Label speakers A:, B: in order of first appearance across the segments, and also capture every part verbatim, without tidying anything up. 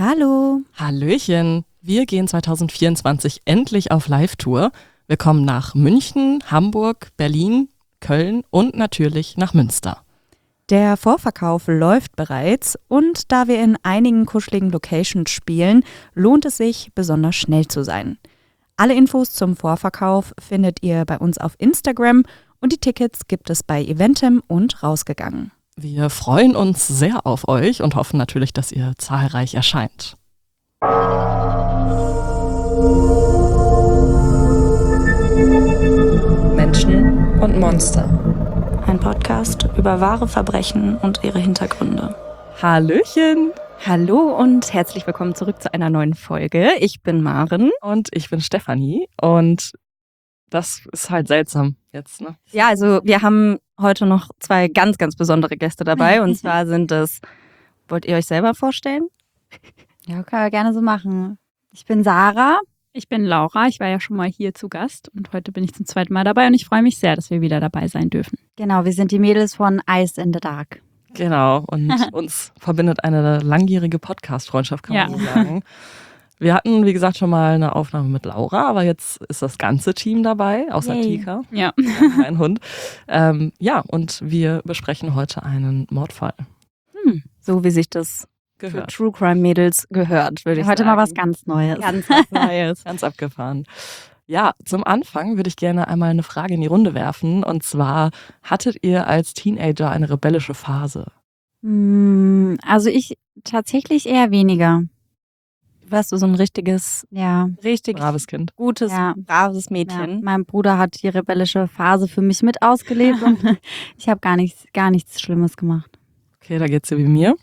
A: Hallo.
B: Hallöchen. Wir gehen zwanzig vierundzwanzig endlich auf Live-Tour. Wir kommen nach München, Hamburg, Berlin, Köln und natürlich nach Münster.
A: Der Vorverkauf läuft bereits und da wir in einigen kuscheligen Locations spielen, lohnt es sich, besonders schnell zu sein. Alle Infos zum Vorverkauf findet ihr bei uns auf Instagram und die Tickets gibt es bei Eventim und Rausgegangen.
B: Wir freuen uns sehr auf euch und hoffen natürlich, dass ihr zahlreich erscheint.
C: Menschen und Monster.
D: Ein Podcast über wahre Verbrechen und ihre Hintergründe.
B: Hallöchen.
A: Hallo und herzlich willkommen zurück zu einer neuen Folge. Ich bin Maren.
B: Und ich bin Stefanie und das ist halt seltsam jetzt, ne?
A: Ja, also wir haben heute noch zwei ganz, ganz besondere Gäste dabei und zwar sind es, wollt ihr euch selber vorstellen?
E: Ja, können wir gerne so machen. Ich bin Sarah.
F: Ich bin Laura, ich war ja schon mal hier zu Gast und heute bin ich zum zweiten Mal dabei und ich freue mich sehr, dass wir wieder dabei sein dürfen.
E: Genau, wir sind die Mädels von Ice in the Dark.
B: Genau, und uns verbindet eine langjährige Podcast-Freundschaft, kann man
F: Ja.
B: so sagen. Wir hatten, wie gesagt, schon mal eine Aufnahme mit Laura, aber jetzt ist das ganze Team dabei, außer
E: Yay.
B: Tika,
F: Ja.
B: mein Hund. Ähm, ja, und wir besprechen heute einen Mordfall.
A: Hm, so wie sich das für
B: Gehört.
A: True Crime Mädels gehört, würde ich
E: Heute
A: sagen.
E: mal was ganz Neues.
A: Ganz was Neues.
B: Ganz abgefahren. Ja, zum Anfang würde ich gerne einmal eine Frage in die Runde werfen. Und zwar, hattet ihr als Teenager eine rebellische Phase?
E: Hm, Also ich tatsächlich eher weniger.
A: Warst du so ein richtiges,
E: Ja.
A: richtig
B: Braves Kind.
A: gutes,
E: Ja.
A: braves
E: ja.
A: Mädchen?
E: Mein Bruder hat die rebellische Phase für mich mit ausgelebt und ich habe gar nichts, gar nichts Schlimmes gemacht.
B: Okay, da geht's dir wie mir.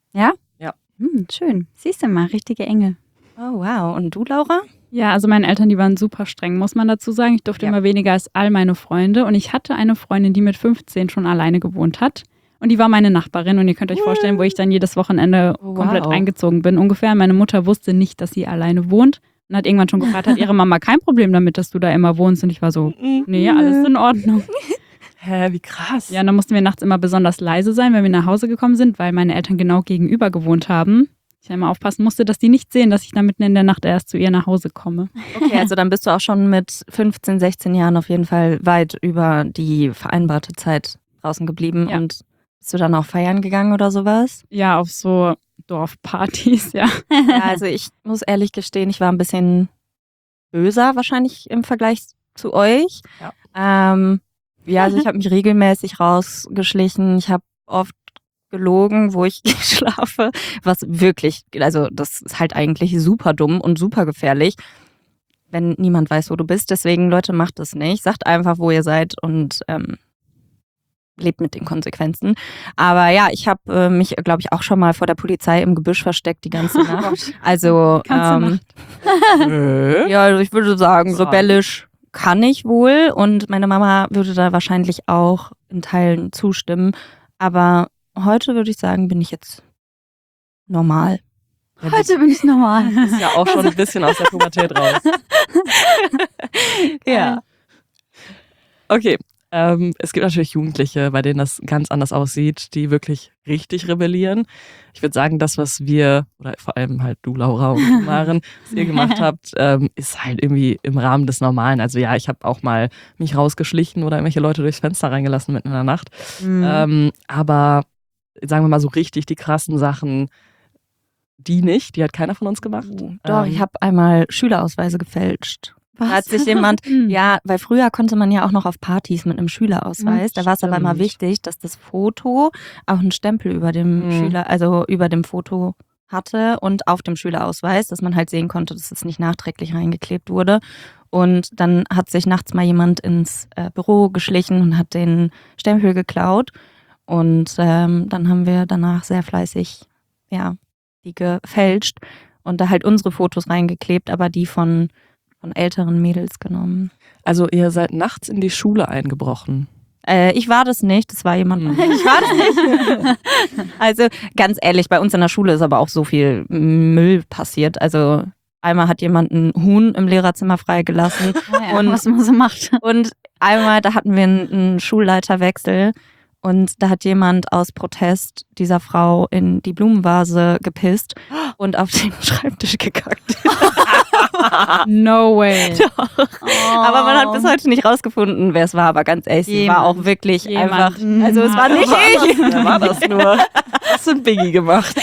E: Hm, schön. Siehst du mal, richtige Engel.
A: Oh wow. Und du, Laura?
F: Ja, also meine Eltern, die waren super streng, muss man dazu sagen. Ich durfte
A: Ja.
F: immer weniger als all meine Freunde und ich hatte eine Freundin, die mit fünfzehn schon alleine gewohnt hat. Und die war meine Nachbarin und ihr könnt euch vorstellen, wo ich dann jedes Wochenende
A: Oh,
F: komplett
A: wow.
F: eingezogen bin. Ungefähr, meine Mutter wusste nicht, dass sie alleine wohnt und hat irgendwann schon gefragt, hat ihre Mama kein Problem damit, dass du da immer wohnst? Und ich war so, nee, alles in Ordnung.
B: Hä, wie krass.
F: Ja, und dann mussten wir nachts immer besonders leise sein, wenn wir nach Hause gekommen sind, weil meine Eltern genau gegenüber gewohnt haben. Ich immer aufpassen musste, dass die nicht sehen, dass ich dann mitten in der Nacht erst zu ihr nach Hause komme.
A: Okay, also dann bist du auch schon mit fünfzehn, sechzehn Jahren auf jeden Fall weit über die vereinbarte Zeit draußen geblieben.
F: Ja.
A: Und bist du dann auch feiern gegangen oder sowas?
F: Ja, auf so Dorfpartys, ja.
A: Ja, also ich muss ehrlich gestehen, ich war ein bisschen böser wahrscheinlich im Vergleich zu euch.
B: Ja.
A: Ähm, ja, also ich habe mich regelmäßig rausgeschlichen. Ich habe oft gelogen, wo ich schlafe, was wirklich, also das ist halt eigentlich super dumm und super gefährlich, wenn niemand weiß, wo du bist. Deswegen, Leute, macht das nicht. Sagt einfach, wo ihr seid und ähm, lebt mit den Konsequenzen. Aber ja, ich habe äh, mich, glaube ich, auch schon mal vor der Polizei im Gebüsch versteckt die ganze Nacht. Also,
F: Ganze
A: ähm,
B: Nö.
A: ja, also ich würde sagen,
B: Sagen.
A: rebellisch kann ich wohl und meine Mama würde da wahrscheinlich auch in Teilen zustimmen. Aber heute würde ich sagen, bin ich jetzt normal.
E: Heute bin ich normal.
B: Ist ja auch schon ein bisschen aus der Pubertät raus.
A: Ja.
B: Okay, ähm, es gibt natürlich Jugendliche, bei denen das ganz anders aussieht, die wirklich richtig rebellieren. Ich würde sagen, das, was wir, oder vor allem halt du, Laura und Maren, was ihr gemacht habt, ähm, ist halt irgendwie im Rahmen des Normalen. Also ja, ich habe auch mal mich rausgeschlichen oder irgendwelche Leute durchs Fenster reingelassen mitten in der Nacht.
A: Mhm.
B: Ähm, aber sagen wir mal so richtig die krassen Sachen, die nicht, die hat keiner von uns gemacht.
A: Doch,
B: Ähm,
A: ich habe einmal Schülerausweise gefälscht. Da hat sich jemand,
F: Hm.
A: ja, weil früher konnte man ja auch noch auf Partys mit einem Schülerausweis. Da war es aber immer
B: Stimmt.
A: wichtig, dass das Foto auch einen Stempel über dem
B: Mhm.
A: Schüler, also über dem Foto hatte und auf dem Schülerausweis, dass man halt sehen konnte, dass es nicht nachträglich reingeklebt wurde. Und dann hat sich nachts mal jemand ins äh, Büro geschlichen und hat den Stempel geklaut. Und ähm, dann haben wir danach sehr fleißig, ja, die gefälscht und da halt unsere Fotos reingeklebt, aber die von, von älteren Mädels genommen.
B: Also ihr seid nachts in die Schule eingebrochen.
A: Äh, ich war das nicht, das war jemand.
B: Mhm.
A: Ich war das nicht. Also ganz ehrlich, bei uns in der Schule ist aber auch so viel Müll passiert. Also einmal hat jemand ein Huhn im Lehrerzimmer freigelassen
E: Ja,
A: Und-
E: was man so macht.
A: und einmal, da hatten wir einen, einen Schulleiterwechsel Und da hat jemand aus Protest dieser Frau in die Blumenvase gepisst und auf den Schreibtisch gekackt.
F: No way.
A: Doch. Aber man hat bis heute nicht rausgefunden, wer es war. Aber ganz ehrlich, sie war auch wirklich
F: Jemand.
A: einfach. Also es war nicht ich.
B: Wer war das nur? Das hat Biggie gemacht.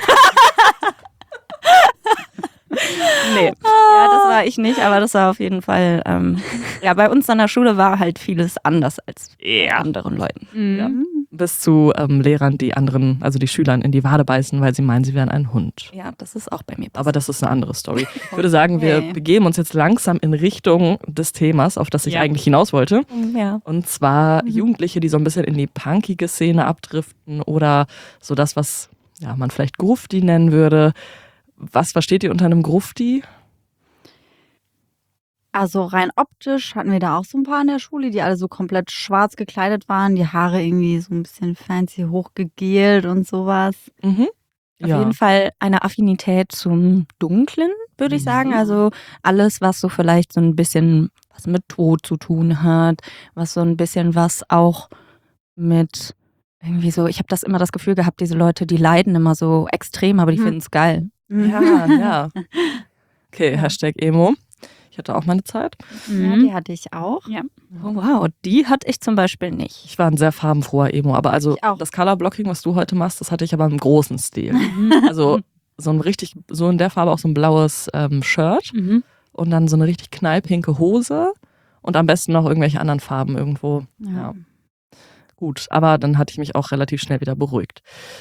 A: Nee. Ja, das war ich nicht, aber das war auf jeden Fall. Ähm, ja, bei uns an der Schule war halt vieles anders als bei anderen Leuten.
B: Ja. Bis zu ähm, Lehrern, die anderen, also die Schülern in die Wade beißen, weil sie meinen, sie wären ein Hund.
A: Ja, das ist auch bei mir passiert.
B: Aber das ist eine andere Story. Ich würde sagen, wir
E: Okay.
B: begeben uns jetzt langsam in Richtung des Themas, auf das ich
F: Ja.
B: eigentlich hinaus wollte.
A: Ja.
B: Und zwar Jugendliche, die so ein bisschen in die punkige Szene abdriften oder so das, was ja, man vielleicht Grufti nennen würde. Was versteht ihr unter einem Grufti?
E: Also rein optisch hatten wir da auch so ein paar in der Schule, die alle so komplett schwarz gekleidet waren, die Haare irgendwie so ein bisschen fancy hochgegelt und sowas.
B: Mhm.
A: Auf jeden Fall eine Affinität zum Dunklen, würde ich sagen. Also alles, was so vielleicht so ein bisschen was mit Tod zu tun hat, was so ein bisschen was auch mit irgendwie so, ich habe das immer das Gefühl gehabt, diese Leute, die leiden immer so extrem, aber die
E: Mhm.
A: finden es geil.
B: Ja, ja. Okay, Hashtag Emo. Ich hatte auch meine Zeit.
E: Ja,
F: Mhm.
E: die hatte ich auch.
A: Oh, wow, die hatte ich zum Beispiel nicht.
B: Ich war ein sehr farbenfroher Emo, aber also
E: Ich auch.
B: das Colorblocking, was du heute machst, das hatte ich aber im großen Stil. Also so ein richtig, so in der Farbe auch so ein blaues ähm, Shirt
F: Mhm.
B: und dann so eine richtig knallpinke Hose und am besten noch irgendwelche anderen Farben irgendwo. Ja.
E: Ja.
B: Gut, aber dann hatte ich mich auch relativ schnell wieder beruhigt.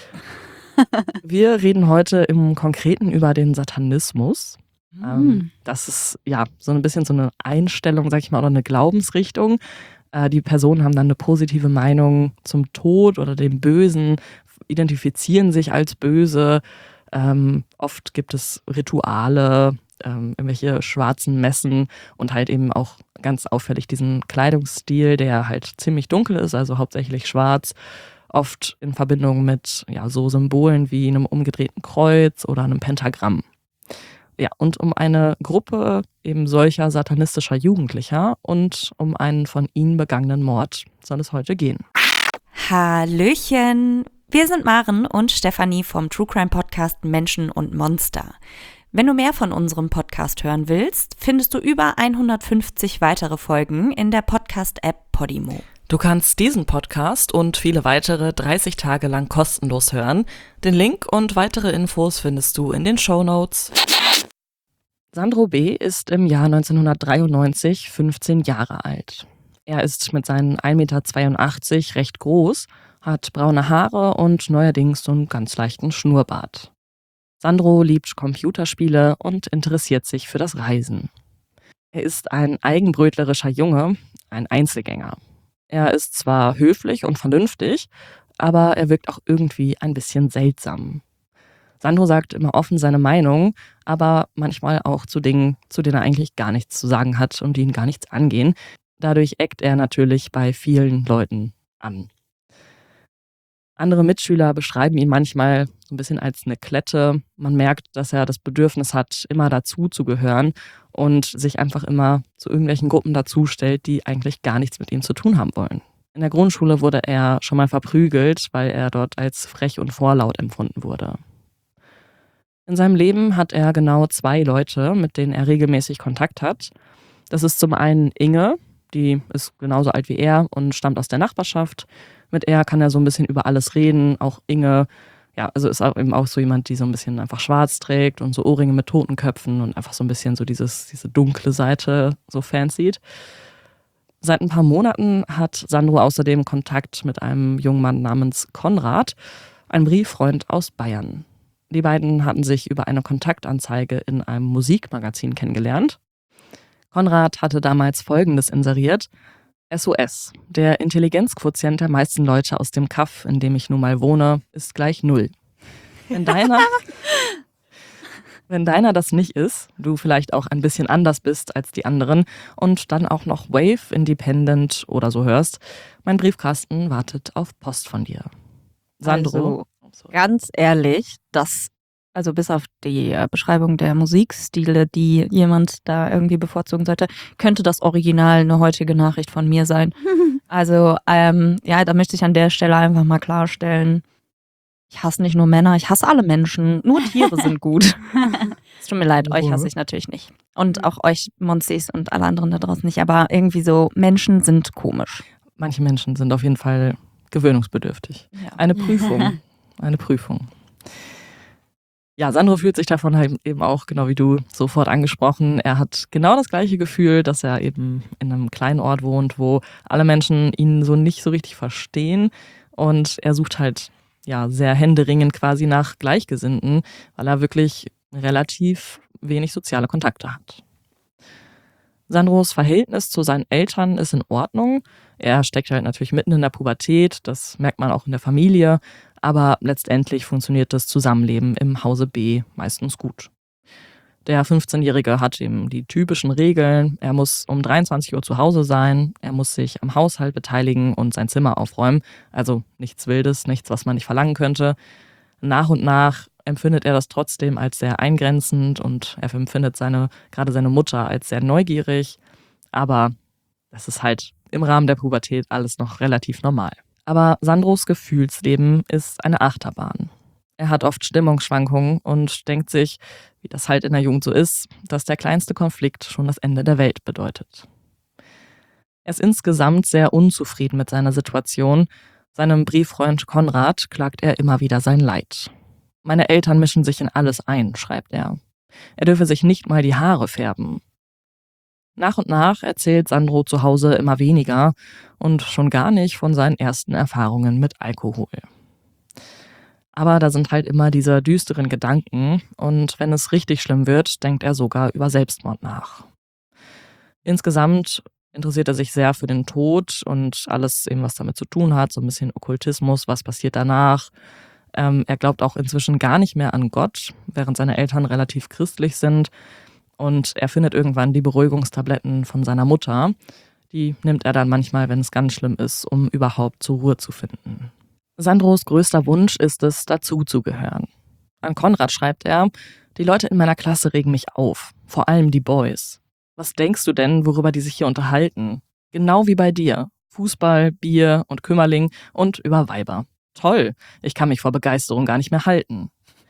B: Wir reden heute im Konkreten über den Satanismus. Ähm, das ist ja so ein bisschen so eine Einstellung, sag ich mal, oder eine Glaubensrichtung. Äh, die Personen haben dann eine positive Meinung zum Tod oder dem Bösen, identifizieren sich als böse. Ähm, oft gibt es Rituale, ähm, irgendwelche schwarzen Messen und halt eben auch ganz auffällig diesen Kleidungsstil, der halt ziemlich dunkel ist, also hauptsächlich schwarz. Oft in Verbindung mit ja, so Symbolen wie einem umgedrehten Kreuz oder einem Pentagramm. Ja, und um eine Gruppe eben solcher satanistischer Jugendlicher und um einen von ihnen begangenen Mord soll es heute gehen.
G: Hallöchen! Wir sind Maren und Stefanie vom True Crime Podcast Menschen und Monster. Wenn du mehr von unserem Podcast hören willst, findest du über hundertfünfzig weitere Folgen in der Podcast-App Podimo.
B: Du kannst diesen Podcast und viele weitere dreißig Tage lang kostenlos hören. Den Link und weitere Infos findest du in den Shownotes. Sandro B. ist im Jahr neunzehnhundertdreiundneunzig fünfzehn Jahre alt. Er ist mit seinen ein Meter zweiundachtzig recht groß, hat braune Haare und neuerdings so einen ganz leichten Schnurrbart. Sandro liebt Computerspiele und interessiert sich für das Reisen. Er ist ein eigenbrötlerischer Junge, ein Einzelgänger. Er ist zwar höflich und vernünftig, aber er wirkt auch irgendwie ein bisschen seltsam. Sandro sagt immer offen seine Meinung, aber manchmal auch zu Dingen, zu denen er eigentlich gar nichts zu sagen hat und die ihn gar nichts angehen. Dadurch eckt er natürlich bei vielen Leuten an. Andere Mitschüler beschreiben ihn manchmal so ein bisschen als eine Klette. Man merkt, dass er das Bedürfnis hat, immer dazu zu gehören und sich einfach immer zu irgendwelchen Gruppen dazustellt, die eigentlich gar nichts mit ihm zu tun haben wollen. In der Grundschule wurde er schon mal verprügelt, weil er dort als frech und vorlaut empfunden wurde. In seinem Leben hat er genau zwei Leute, mit denen er regelmäßig Kontakt hat. Das ist zum einen Inge, die ist genauso alt wie er und stammt aus der Nachbarschaft. Mit er kann er so ein bisschen über alles reden. Auch Inge, ja, also ist auch eben auch so jemand, die so ein bisschen einfach schwarz trägt und so Ohrringe mit Totenköpfen und einfach so ein bisschen so dieses, diese dunkle Seite so fancied. Seit ein paar Monaten hat Sandro außerdem Kontakt mit einem jungen Mann namens Konrad, einem Brieffreund aus Bayern. Die beiden hatten sich über eine Kontaktanzeige in einem Musikmagazin kennengelernt. Konrad hatte damals Folgendes inseriert: S O S. Der Intelligenzquotient der meisten Leute aus dem Kaff, in dem ich nun mal wohne, ist gleich null. Wenn deiner, wenn deiner das nicht ist, du vielleicht auch ein bisschen anders bist als die anderen und dann auch noch Wave, Independent oder so hörst, mein Briefkasten wartet auf Post von dir. Sandro.
A: Also, ganz ehrlich, das, also bis auf die äh, Beschreibung der Musikstile, die jemand da irgendwie bevorzugen sollte, könnte das Original eine heutige Nachricht von mir sein. Also, ähm, ja, da möchte ich an der Stelle einfach mal klarstellen, ich hasse nicht nur Männer, ich hasse alle Menschen. Nur Tiere sind gut. Es tut mir leid, euch hasse ich natürlich nicht. Und auch euch Monstis und alle anderen da draußen nicht. Aber irgendwie so, Menschen sind komisch.
B: Manche Menschen sind auf jeden Fall gewöhnungsbedürftig.
A: Ja.
B: Eine Prüfung. Eine Prüfung. Ja, Sandro fühlt sich davon halt eben auch, genau wie du, sofort angesprochen. Er hat genau das gleiche Gefühl, dass er eben in einem kleinen Ort wohnt, wo alle Menschen ihn so nicht so richtig verstehen. Und er sucht halt ja sehr händeringend quasi nach Gleichgesinnten, weil er wirklich relativ wenig soziale Kontakte hat. Sandros Verhältnis zu seinen Eltern ist in Ordnung. Er steckt halt natürlich mitten in der Pubertät, das merkt man auch in der Familie, aber letztendlich funktioniert das Zusammenleben im Hause B meistens gut. Der fünfzehnjährige hat eben die typischen Regeln. Er muss um dreiundzwanzig Uhr zu Hause sein, er muss sich am Haushalt beteiligen und sein Zimmer aufräumen. Also nichts Wildes, nichts, was man nicht verlangen könnte. Nach und nach empfindet er das trotzdem als sehr eingrenzend und er empfindet seine, gerade seine Mutter als sehr neugierig. Aber das ist halt im Rahmen der Pubertät alles noch relativ normal. Aber Sandros Gefühlsleben ist eine Achterbahn. Er hat oft Stimmungsschwankungen und denkt sich, wie das halt in der Jugend so ist, dass der kleinste Konflikt schon das Ende der Welt bedeutet. Er ist insgesamt sehr unzufrieden mit seiner Situation. Seinem Brieffreund Konrad klagt er immer wieder sein Leid. Meine Eltern mischen sich in alles ein, schreibt er. Er dürfe sich nicht mal die Haare färben. Nach und nach erzählt Sandro zu Hause immer weniger und schon gar nicht von seinen ersten Erfahrungen mit Alkohol. Aber da sind halt immer diese düsteren Gedanken und wenn es richtig schlimm wird, denkt er sogar über Selbstmord nach. Insgesamt interessiert er sich sehr für den Tod und alles eben, was damit zu tun hat, so ein bisschen Okkultismus, was passiert danach. Ähm, er glaubt auch inzwischen gar nicht mehr an Gott, während seine Eltern relativ christlich sind. Und er findet irgendwann die Beruhigungstabletten von seiner Mutter. Die nimmt er dann manchmal, wenn es ganz schlimm ist, um überhaupt zur Ruhe zu finden. Sandros größter Wunsch ist es, dazuzugehören. An Konrad schreibt er, die Leute in meiner Klasse regen mich auf, vor allem die Boys. Was denkst du denn, worüber die sich hier unterhalten? Genau wie bei dir. Fußball, Bier und Kümmerling und über Weiber. Toll, ich kann mich vor Begeisterung gar nicht mehr halten.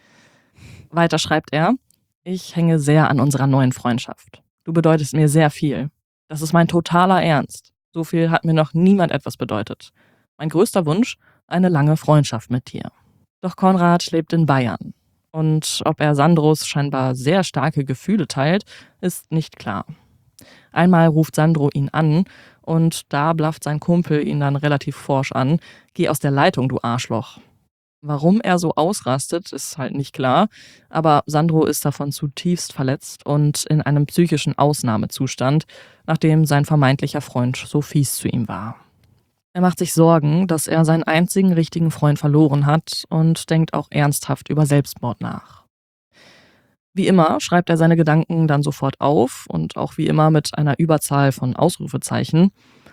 B: Weiter schreibt er, ich hänge sehr an unserer neuen Freundschaft. Du bedeutest mir sehr viel. Das ist mein totaler Ernst. So viel hat mir noch niemand etwas bedeutet. Mein größter Wunsch, eine lange Freundschaft mit dir. Doch Konrad lebt in Bayern. Und ob er Sandros scheinbar sehr starke Gefühle teilt, ist nicht klar. Einmal ruft Sandro ihn an und da blafft sein Kumpel ihn dann relativ forsch an. Geh aus der Leitung, du Arschloch. Warum er so ausrastet, ist halt nicht klar, aber Sandro ist davon zutiefst verletzt und in einem psychischen Ausnahmezustand, nachdem sein vermeintlicher Freund so fies zu ihm war. Er macht sich Sorgen, dass er seinen einzigen richtigen Freund verloren hat und denkt auch ernsthaft über Selbstmord nach. Wie immer schreibt er seine Gedanken dann sofort auf und auch wie immer mit einer Überzahl von Ausrufezeichen.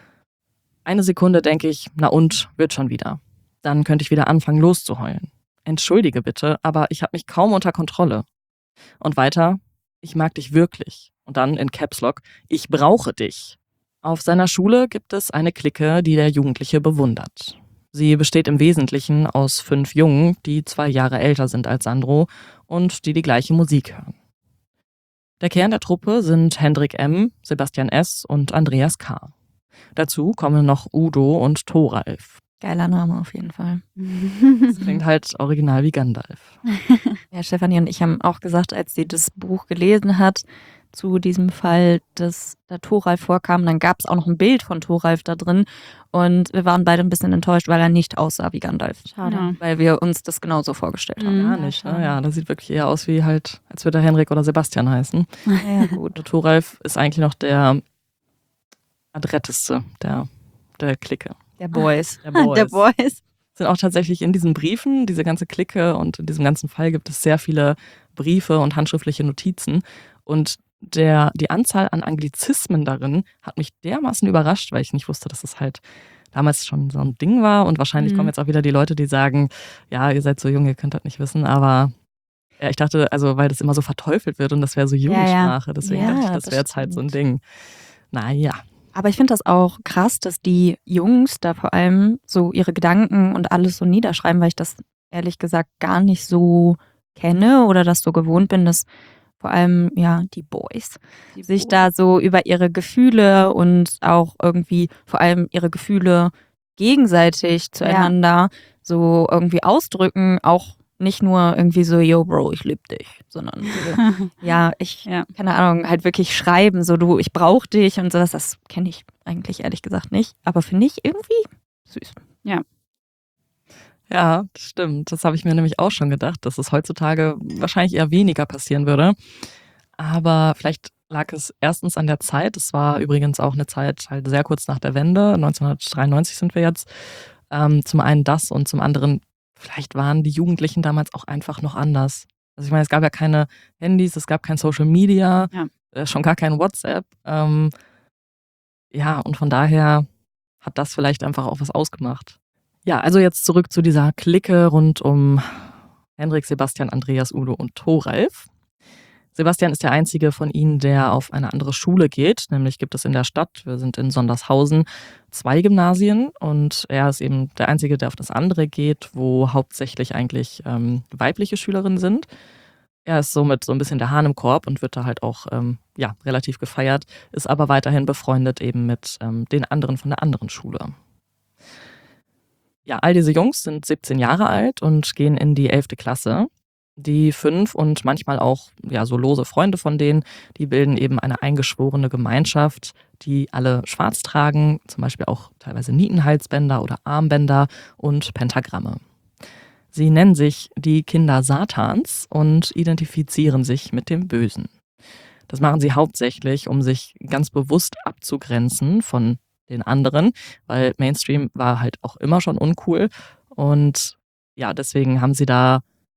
B: Eine Sekunde denke ich, na und, wird schon wieder. Dann könnte ich wieder anfangen loszuheulen. Entschuldige bitte, aber ich habe mich kaum unter Kontrolle. Und weiter, ich mag dich wirklich. Und dann in Caps Lock, ich brauche dich. Auf seiner Schule gibt es eine Clique, die der Jugendliche bewundert. Sie besteht im Wesentlichen aus fünf Jungen, die zwei Jahre älter sind als Sandro und die die gleiche Musik hören. Der Kern der Truppe sind Hendrik M., Sebastian S. und Andreas K. Dazu kommen noch Udo und Thoralf.
A: Geiler Name auf jeden Fall.
B: Das klingt halt original wie Gandalf.
A: Ja, Stefanie und ich haben auch gesagt, als sie das Buch gelesen hat, zu diesem Fall, dass da Thoralf vorkam, dann gab es auch noch ein Bild von Thoralf da drin und wir waren beide ein bisschen enttäuscht, weil er nicht aussah wie Gandalf.
F: Schade. Ja.
A: Weil wir uns das genauso vorgestellt haben.
F: Mhm.
B: Gar nicht, ne? Ja, das sieht wirklich eher aus wie halt, als würde er Henrik oder Sebastian heißen.
A: Ja, gut.
B: Und Thoralf ist eigentlich noch der adretteste der, der Clique.
A: Der Boys.
B: Der Boys.
E: Der Boys.
B: Sind auch tatsächlich in diesen Briefen, diese ganze Clique und in diesem ganzen Fall gibt es sehr viele Briefe und handschriftliche Notizen und Der, die Anzahl an Anglizismen darin hat mich dermaßen überrascht, weil ich nicht wusste, dass es halt damals schon so ein Ding war. Und wahrscheinlich
F: Mhm.
B: kommen jetzt auch wieder die Leute, die sagen, ja, ihr seid so jung, ihr könnt das nicht wissen. Aber ja, ich dachte, also weil das immer so verteufelt wird und das wäre so Jugendsprache. Deswegen
A: Ja,
B: dachte ich, das
A: das
B: wäre jetzt halt so ein Ding. Naja,
A: Aber ich finde das auch krass, dass die Jungs da vor allem so ihre Gedanken und alles so niederschreiben, weil ich das ehrlich gesagt gar nicht so kenne oder das so gewohnt bin, dass vor allem ja die Boys
E: Die
A: sich
E: Boys.
A: da so über ihre Gefühle und auch irgendwie vor allem ihre Gefühle gegenseitig zueinander so irgendwie ausdrücken, auch nicht nur irgendwie so, yo Bro, ich lieb dich, sondern so, ja, ich,
F: Ja.
A: keine Ahnung, halt wirklich schreiben, so du, ich brauch dich und sowas, das kenne ich eigentlich ehrlich gesagt nicht, aber finde ich irgendwie süß.
B: Ja, das stimmt. Das habe ich mir nämlich auch schon gedacht, dass es heutzutage wahrscheinlich eher weniger passieren würde. Aber vielleicht lag es erstens an der Zeit. Es war übrigens auch eine Zeit halt sehr kurz nach der Wende. neunzehnhundertdreiundneunzig sind wir jetzt. Ähm, zum einen das und zum anderen, vielleicht waren die Jugendlichen damals auch einfach noch anders. Also ich meine, es gab ja keine Handys, es gab kein Social Media,
F: Ja.
B: äh, schon gar kein WhatsApp. Ähm, ja, und von daher hat das vielleicht einfach auch was ausgemacht. Ja, also jetzt zurück zu dieser Clique rund um Hendrik, Sebastian, Andreas, Udo und Thoralf. Sebastian ist der einzige von ihnen, der auf eine andere Schule geht. Nämlich gibt es in der Stadt, wir sind in Sondershausen, zwei Gymnasien. Und er ist eben der einzige, der auf das andere geht, wo hauptsächlich eigentlich ähm, weibliche Schülerinnen sind. Er ist somit so ein bisschen der Hahn im Korb und wird da halt auch ähm, ja, relativ gefeiert, ist aber weiterhin befreundet eben mit ähm, den anderen von der anderen Schule. Ja, all diese Jungs sind siebzehn Jahre alt und gehen in die elfte Klasse. Die fünf und manchmal auch ja, so lose Freunde von denen, die bilden eben eine eingeschworene Gemeinschaft, die alle schwarz tragen, zum Beispiel auch teilweise Nietenhalsbänder oder Armbänder und Pentagramme. Sie nennen sich die Kinder Satans und identifizieren sich mit dem Bösen. Das machen sie hauptsächlich, um sich ganz bewusst abzugrenzen von den anderen, weil Mainstream war halt auch immer schon uncool und ja, deswegen haben sie da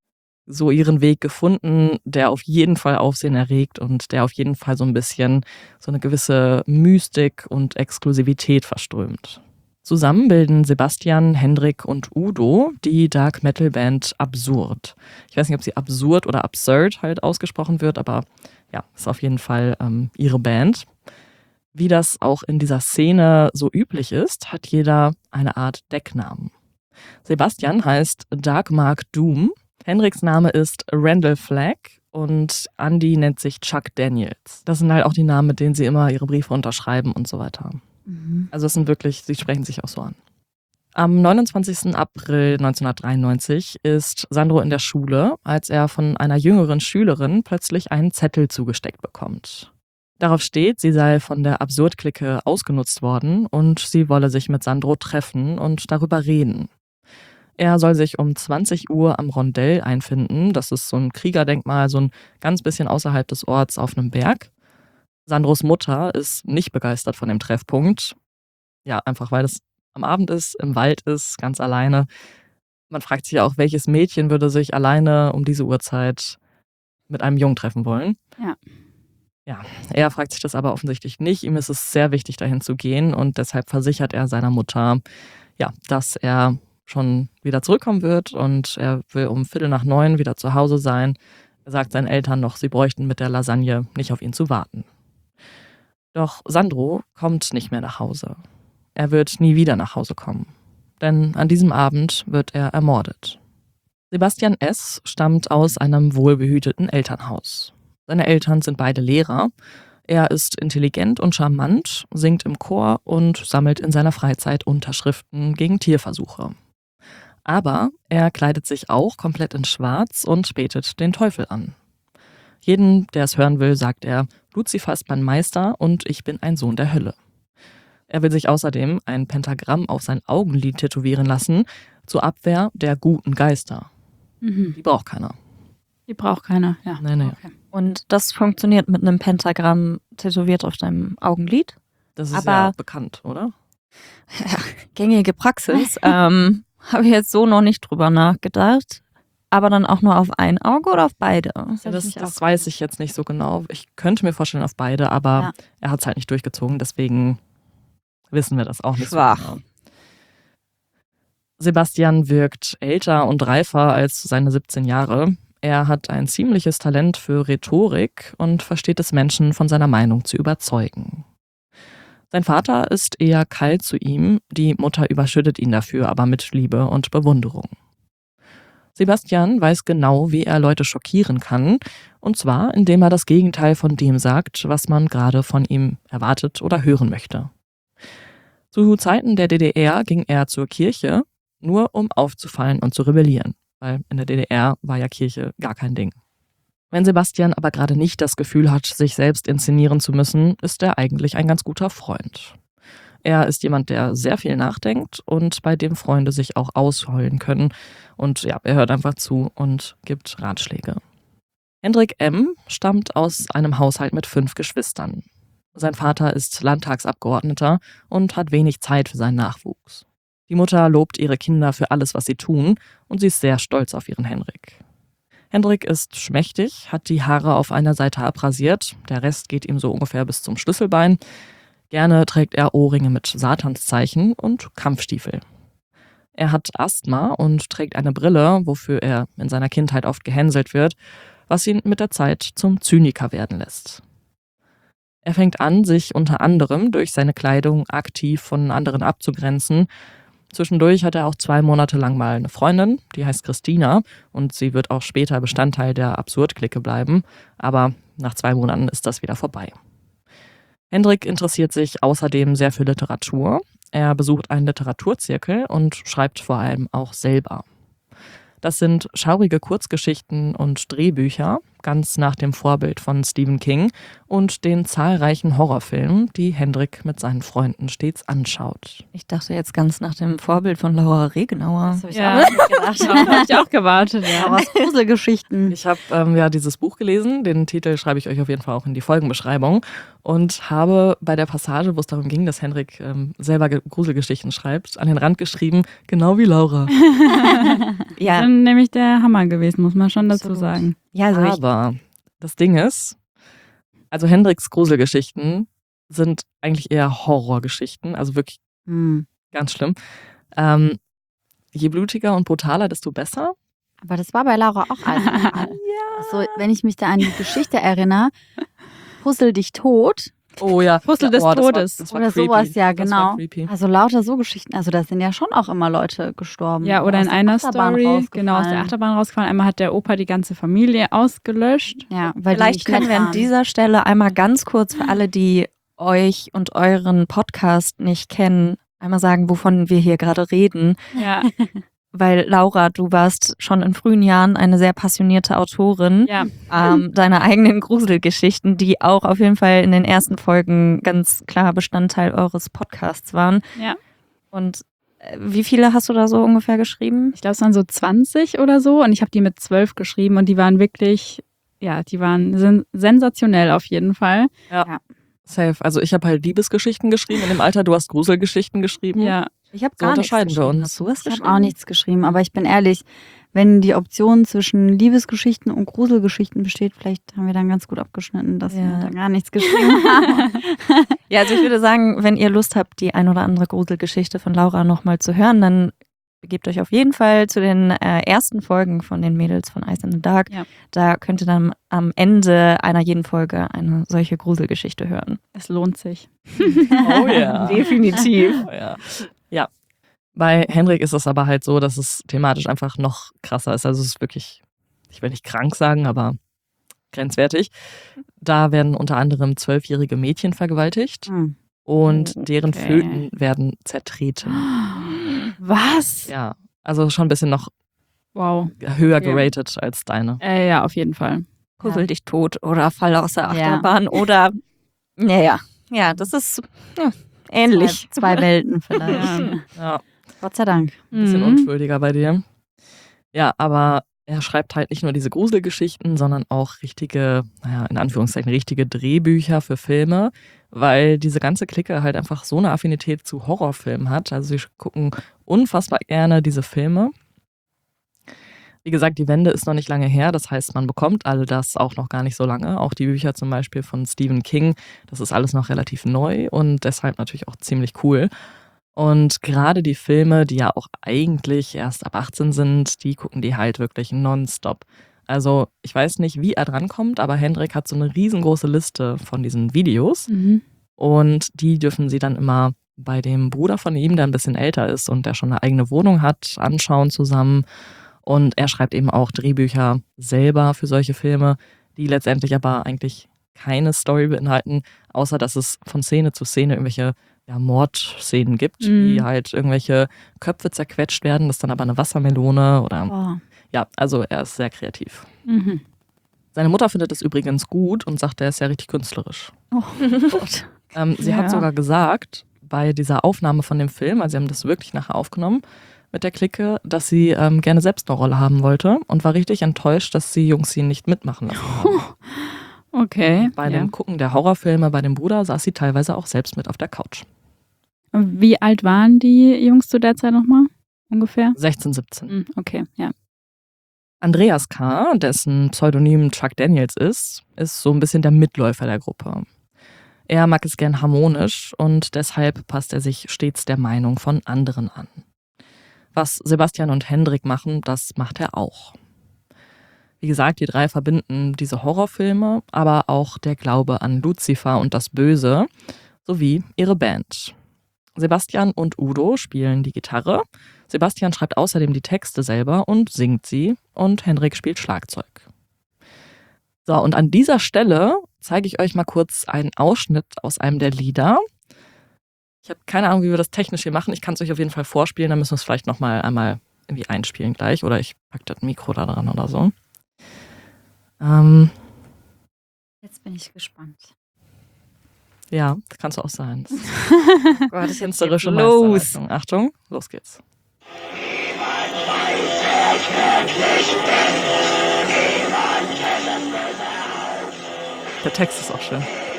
B: so ihren Weg gefunden, der auf jeden Fall Aufsehen erregt und der auf jeden Fall so ein bisschen so eine gewisse Mystik und Exklusivität verströmt. Zusammen bilden Sebastian, Hendrik und Udo die Dark Metal Band Absurd. Ich weiß nicht, ob sie Absurd oder Absurd halt ausgesprochen wird, aber ja, ist auf jeden Fall ähm, ihre Band. Wie das auch in dieser Szene so üblich ist, hat jeder eine Art Decknamen. Sebastian heißt Dark Mark Doom, Hendriks Name ist Randall Flagg und Andy nennt sich Chuck Daniels. Das sind halt auch die Namen, mit denen sie immer ihre Briefe unterschreiben und so weiter.
E: Mhm.
B: Also es sind wirklich, sie sprechen sich auch so an. Am neunundzwanzigsten April neunzehnhundertdreiundneunzig ist Sandro in der Schule, als er von einer jüngeren Schülerin plötzlich einen Zettel zugesteckt bekommt. Darauf steht, sie sei von der Absurd-Clique ausgenutzt worden und sie wolle sich mit Sandro treffen und darüber reden. Er soll sich um zwanzig Uhr am Rondell einfinden. Das ist so ein Kriegerdenkmal, so ein ganz bisschen außerhalb des Orts auf einem Berg. Sandros Mutter ist nicht begeistert von dem Treffpunkt. Ja, einfach weil es am Abend ist, im Wald ist, ganz alleine. Man fragt sich auch, welches Mädchen würde sich alleine um diese Uhrzeit mit einem Jungen treffen wollen.
F: Ja.
B: Ja, er fragt sich das aber offensichtlich nicht. Ihm ist es sehr wichtig, dahin zu gehen und deshalb versichert er seiner Mutter, ja, dass er schon wieder zurückkommen wird und er will um Viertel nach neun wieder zu Hause sein. Er sagt seinen Eltern noch, sie bräuchten mit der Lasagne nicht auf ihn zu warten. Doch Sandro kommt nicht mehr nach Hause. Er wird nie wieder nach Hause kommen, denn an diesem Abend wird er ermordet. Sebastian S. stammt aus einem wohlbehüteten Elternhaus. Seine Eltern sind beide Lehrer. Er ist intelligent und charmant, singt im Chor und sammelt in seiner Freizeit Unterschriften gegen Tierversuche. Aber er kleidet sich auch komplett in Schwarz und betet den Teufel an. Jeden, der es hören will, sagt er, Luzifer ist mein Meister und ich bin ein Sohn der Hölle. Er will sich außerdem ein Pentagramm auf sein Augenlid tätowieren lassen, zur Abwehr der guten Geister.
F: Mhm.
B: Die braucht keiner.
F: Die braucht keiner, ja.
B: Nee, nee.
F: Okay.
A: Und das funktioniert mit einem Pentagramm tätowiert auf deinem Augenlid.
B: Das ist
A: Aber-
B: ja bekannt, oder?
A: Ja, gängige Praxis. ähm, habe ich jetzt so noch nicht drüber nachgedacht. Aber dann auch nur auf ein Auge oder auf beide? Das,
B: Ja,
A: hab ich
B: das
A: mich
B: das
A: auch-
B: weiß ich jetzt nicht so genau. Ich könnte mir vorstellen auf beide, aber
A: Ja.
B: er hat es halt nicht durchgezogen, deswegen wissen wir das auch nicht
A: Schwach.
B: so genau. Sebastian wirkt älter und reifer als seine siebzehn Jahre. Er hat ein ziemliches Talent für Rhetorik und versteht es, Menschen von seiner Meinung zu überzeugen. Sein Vater ist eher kalt zu ihm, die Mutter überschüttet ihn dafür aber mit Liebe und Bewunderung. Sebastian weiß genau, wie er Leute schockieren kann, und zwar indem er das Gegenteil von dem sagt, was man gerade von ihm erwartet oder hören möchte. Zu Zeiten der D D R ging er zur Kirche, nur um aufzufallen und zu rebellieren, weil in der D D R war ja Kirche gar kein Ding. Wenn Sebastian aber gerade nicht das Gefühl hat, sich selbst inszenieren zu müssen, ist er eigentlich ein ganz guter Freund. Er ist jemand, der sehr viel nachdenkt und bei dem Freunde sich auch ausheulen können. Und ja, er hört einfach zu und gibt Ratschläge. Hendrik M. stammt aus einem Haushalt mit fünf Geschwistern. Sein Vater ist Landtagsabgeordneter und hat wenig Zeit für seinen Nachwuchs. Die Mutter lobt ihre Kinder für alles, was sie tun, und sie ist sehr stolz auf ihren Hendrik. Hendrik ist schmächtig, hat die Haare auf einer Seite abrasiert, der Rest geht ihm so ungefähr bis zum Schlüsselbein. Gerne trägt er Ohrringe mit Satanszeichen und Kampfstiefel. Er hat Asthma und trägt eine Brille, wofür er in seiner Kindheit oft gehänselt wird, was ihn mit der Zeit zum Zyniker werden lässt. Er fängt an, sich unter anderem durch seine Kleidung aktiv von anderen abzugrenzen. Zwischendurch hat er auch zwei Monate lang mal eine Freundin, die heißt Christina, und sie wird auch später Bestandteil der Absurd-Clique bleiben, aber nach zwei Monaten ist das wieder vorbei. Hendrik interessiert sich außerdem sehr für Literatur. Er besucht einen Literaturzirkel und schreibt vor allem auch selber. Das sind schaurige Kurzgeschichten und Drehbücher, ganz nach dem Vorbild von Stephen King und den zahlreichen Horrorfilmen, die Hendrik mit seinen Freunden stets anschaut.
A: Ich dachte jetzt ganz nach dem Vorbild von Laura Regenauer.
E: Das habe ich
F: Ja.
E: auch nicht gedacht.
F: Darauf habe ich auch gewartet, ja.
E: Aber aus Gruselgeschichten.
B: Ich habe ähm, ja dieses Buch gelesen, den Titel schreibe ich euch auf jeden Fall auch in die Folgenbeschreibung, und habe bei der Passage, wo es darum ging, dass Hendrik ähm, selber Ge- Gruselgeschichten schreibt, an den Rand geschrieben, genau wie Laura.
A: Ja,
F: Dann nämlich der Hammer gewesen, muss man schon dazu
E: Absolut.
F: sagen.
A: ja, also ich,
B: Aber das Ding ist, also Hendriks Gruselgeschichten sind eigentlich eher Horrorgeschichten, also wirklich
E: Hm.
B: ganz schlimm. Ähm, je blutiger und brutaler, desto besser.
E: Aber das war bei Laura auch alles. So, wenn ich mich da an die Geschichte erinnere, Puzzle dich tot.
B: Oh ja.
F: Puzzle des
B: oh, das war-
F: Todes.
B: das war
E: Oder
B: creepy.
E: sowas, ja,
B: Das war
E: genau.
B: creepy.
E: Also lauter so Geschichten. Also da sind ja schon auch immer Leute gestorben.
F: Ja, oder
E: Aus
F: in
E: der
F: einer
E: Achterbahn
F: Story, genau, aus der
E: rausgefallen.
F: Achterbahn rausgefallen. Einmal hat der Opa die ganze Familie ausgelöscht.
E: Ja, weil die
A: vielleicht
E: nicht
A: können
E: nett
A: wir an
E: waren.
A: dieser Stelle einmal ganz kurz für alle, die euch und euren Podcast nicht kennen, einmal sagen, wovon wir hier gerade reden.
F: Ja,
A: Weil Laura, du warst schon in frühen Jahren eine sehr passionierte Autorin.
F: ja.
A: Ähm, deine eigenen Gruselgeschichten, die auch auf jeden Fall in den ersten Folgen ganz klar Bestandteil eures Podcasts waren.
F: Ja.
A: Und äh, wie viele hast du da so ungefähr geschrieben?
F: Ich glaube, es waren so zwanzig oder so und ich habe die mit zwölf geschrieben und die waren wirklich, ja, die waren sen sensationell auf jeden Fall.
B: Safe. Also ich habe halt Liebesgeschichten geschrieben in dem Alter, du hast Gruselgeschichten geschrieben.
F: Ja,
E: Ich habe
B: So
E: gar nichts
B: unterscheiden wir
E: geschrieben.
B: uns.
A: Hast du was
E: Ich habe
A: geschrieben?
E: auch nichts geschrieben, aber ich bin ehrlich, wenn die Option zwischen Liebesgeschichten und Gruselgeschichten besteht, vielleicht haben wir dann ganz gut abgeschnitten, dass
A: Ja.
E: wir da gar nichts geschrieben haben.
A: Ja, also ich würde sagen, wenn ihr Lust habt, die ein oder andere Gruselgeschichte von Laura nochmal zu hören, dann begebt euch auf jeden Fall zu den äh, ersten Folgen von den Mädels von Ice in the Dark.
F: Ja.
A: Da könnt ihr dann am Ende einer jeden Folge eine solche Gruselgeschichte hören.
F: es lohnt sich.
B: Oh ja.
A: Definitiv.
B: Oh ja. Ja. Bei Hendrik ist es aber halt so, dass es thematisch einfach noch krasser ist. Also es ist wirklich, ich will nicht krank sagen, aber grenzwertig. Da werden unter anderem zwölfjährige Mädchen vergewaltigt
E: Hm.
B: und deren
F: Okay.
B: Föten werden zertreten.
F: Was?
B: Ja, also schon ein bisschen noch
F: Wow.
B: höher
F: Okay.
B: geratet als deine.
F: Äh, ja, auf jeden Fall.
A: Puzzle dich tot oder fall aus der
E: Ja.
A: Achterbahn oder, naja, ja, das ist ja, ähnlich.
E: Zwei, zwei Welten vielleicht.
F: Ja.
B: Ja,
E: Gott sei Dank.
B: ein bisschen
F: Mhm.
B: unschuldiger bei dir. Ja, aber er schreibt halt nicht nur diese Gruselgeschichten, sondern auch richtige, naja, in Anführungszeichen, richtige Drehbücher für Filme, weil diese ganze Clique halt einfach so eine Affinität zu Horrorfilmen hat. Also sie gucken unfassbar gerne diese Filme. Wie gesagt, die Wende ist noch nicht lange her, das heißt, man bekommt all das auch noch gar nicht so lange. Auch die Bücher zum Beispiel von Stephen King, das ist alles noch relativ neu und deshalb natürlich auch ziemlich cool. Und gerade die Filme, die ja auch eigentlich erst ab achtzehn sind, die gucken die halt wirklich nonstop. Also ich weiß nicht, wie er drankommt, aber Hendrik hat so eine riesengroße Liste von diesen Videos.
F: Mhm.
B: Und die dürfen sie dann immer bei dem Bruder von ihm, der ein bisschen älter ist und der schon eine eigene Wohnung hat, anschauen zusammen. Und er schreibt eben auch Drehbücher selber für solche Filme, die letztendlich aber eigentlich keine Story beinhalten, außer dass es von Szene zu Szene irgendwelche ja, Mordszenen gibt,
F: Mhm.
B: wie halt irgendwelche Köpfe zerquetscht werden, das ist dann aber eine Wassermelone oder
E: Oh.
B: ja, also er ist sehr kreativ.
F: Mhm.
B: Seine Mutter findet es übrigens gut und sagt, er ist ja richtig künstlerisch.
E: Oh Gott.
B: Ähm, sie
E: Ja.
B: hat sogar gesagt, bei dieser Aufnahme von dem Film, also sie haben das wirklich nachher aufgenommen mit der Clique, dass sie ähm, gerne selbst eine Rolle haben wollte und war richtig enttäuscht, dass die Jungs sie nicht mitmachen lassen haben.
F: Okay.
B: Bei
F: ja.
B: dem Gucken der Horrorfilme bei dem Bruder saß sie teilweise auch selbst mit auf der Couch.
F: Wie alt waren die Jungs zu der Zeit nochmal? Ungefähr?
B: sechzehn, siebzehn.
F: Hm, okay, ja.
B: Andreas K., dessen Pseudonym Chuck Daniels ist, ist so ein bisschen der Mitläufer der Gruppe. Er mag es gern harmonisch und deshalb passt er sich stets der Meinung von anderen an. Was Sebastian und Hendrik machen, das macht er auch. Wie gesagt, die drei verbinden diese Horrorfilme, aber auch der Glaube an Luzifer und das Böse, sowie ihre Band. Sebastian und Udo spielen die Gitarre, Sebastian schreibt außerdem die Texte selber und singt sie und Hendrik spielt Schlagzeug. So, und an dieser Stelle zeige ich euch mal kurz einen Ausschnitt aus einem der Lieder. Ich habe keine Ahnung, wie wir das technisch hier machen. Ich kann es euch auf jeden Fall vorspielen, dann müssen wir es vielleicht nochmal einmal irgendwie einspielen gleich oder ich packe das Mikro da dran oder so. Ähm,
E: Jetzt bin ich gespannt.
B: ja, das kannst du auch sein.
E: Oh Gott, ich
B: Künstlerische
E: los.
B: Meisterleistung. Achtung, los geht's. Der Text ist auch schön.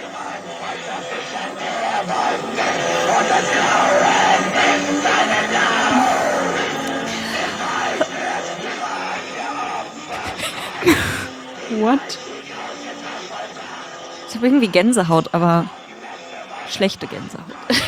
F: What?
A: Ich habe irgendwie Gänsehaut, aber schlechte Gänsehaut.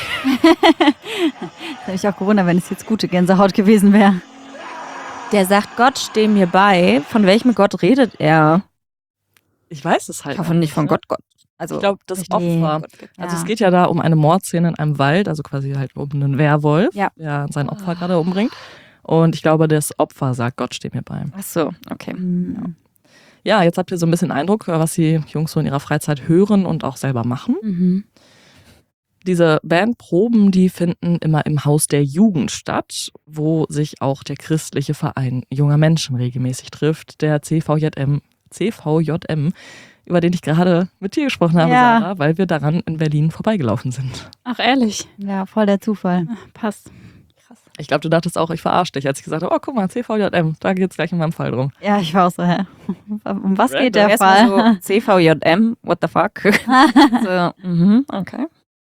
E: Das hätte mich auch gewundert, wenn es jetzt gute Gänsehaut gewesen wäre.
A: Der sagt, Gott, steh mir bei. Von welchem Gott redet er?
B: Ich weiß es halt.
A: Ich hoffe nicht von Gott, Gott. Also,
B: Ich glaube, das
E: Nee.
B: Opfer.
E: Ja.
B: Also es geht ja da um eine Mordszene in einem Wald, also quasi halt um einen Werwolf,
E: Ja.
B: der sein Opfer gerade umbringt. Und ich glaube, das Opfer sagt, Gott steht mir bei.
A: ach so, okay.
E: Hm.
B: Ja, jetzt habt ihr so ein bisschen Eindruck, was die Jungs so in ihrer Freizeit hören und auch selber machen.
F: Mhm.
B: Diese Bandproben, die finden immer im Haus der Jugend statt, wo sich auch der christliche Verein junger Menschen regelmäßig trifft, der C V J M, C V J M, über den ich gerade mit dir gesprochen habe,
E: Ja.
B: Sarah, weil wir daran in Berlin vorbeigelaufen sind.
F: Ach, ehrlich?
E: Ja, voll der Zufall.
F: Ach, passt.
B: Ich glaube, du dachtest auch, ich verarsche dich, als ich gesagt habe, oh, guck mal, C V J M, da geht es gleich in meinem Fall drum.
E: Ja, ich war auch so, hä? Um was
B: Random.
E: geht der
A: Erstmal
E: Fall?
A: so C V J M, what the fuck? so, mhm, okay.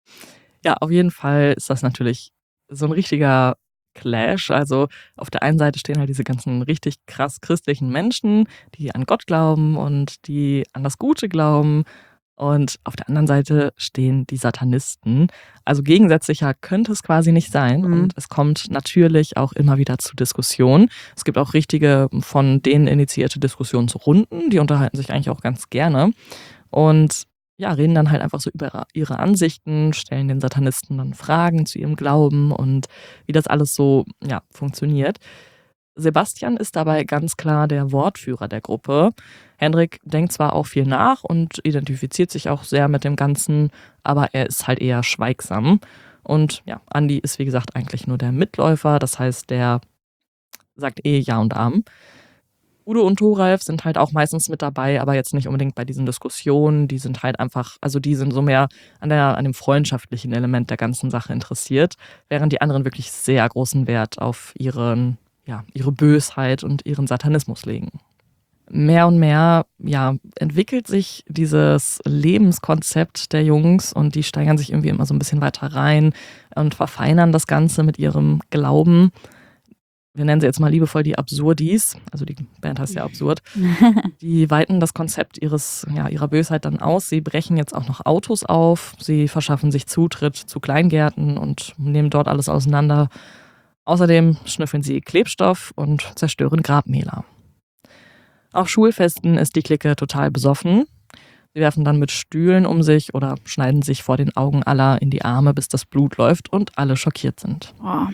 B: Ja, auf jeden Fall ist das natürlich so ein richtiger Clash. Also auf der einen Seite stehen halt diese ganzen richtig krass christlichen Menschen, die an Gott glauben und die an das Gute glauben. Und auf der anderen Seite stehen die Satanisten. Also gegensätzlicher könnte es quasi nicht sein.
E: Mhm.
B: Und es kommt natürlich auch immer wieder zu Diskussionen. Es gibt auch richtige von denen initiierte Diskussionsrunden. Die unterhalten sich eigentlich auch ganz gerne. Und ja, reden dann halt einfach so über ihre Ansichten, stellen den Satanisten dann Fragen zu ihrem Glauben und wie das alles so ja, funktioniert. Sebastian ist dabei ganz klar der Wortführer der Gruppe. Hendrik denkt zwar auch viel nach und identifiziert sich auch sehr mit dem Ganzen, aber er ist halt eher schweigsam. Und ja, Andi ist wie gesagt eigentlich nur der Mitläufer, das heißt, der sagt eh Ja und Amen. Udo und Thoralf sind halt auch meistens mit dabei, aber jetzt nicht unbedingt bei diesen Diskussionen. Die sind halt einfach, also die sind so mehr an, der, an dem freundschaftlichen Element der ganzen Sache interessiert, während die anderen wirklich sehr großen Wert auf ihren, ja, ihre Bösheit und ihren Satanismus legen. Mehr und mehr ja, entwickelt sich dieses Lebenskonzept der Jungs und die steigern sich irgendwie immer so ein bisschen weiter rein und verfeinern das Ganze mit ihrem Glauben. Wir nennen sie jetzt mal liebevoll die Absurdis, also die Band heißt ja Absurd. Die weiten das Konzept ihres, ja, ihrer Bösheit dann aus. Sie brechen jetzt auch noch Autos auf, sie verschaffen sich Zutritt zu Kleingärten und nehmen dort alles auseinander. Außerdem schnüffeln sie Klebstoff und zerstören Grabmäler. Auf Schulfesten ist die Clique total besoffen. Sie werfen dann mit Stühlen um sich oder schneiden sich vor den Augen aller in die Arme, bis das Blut läuft und alle schockiert sind.
F: Oh.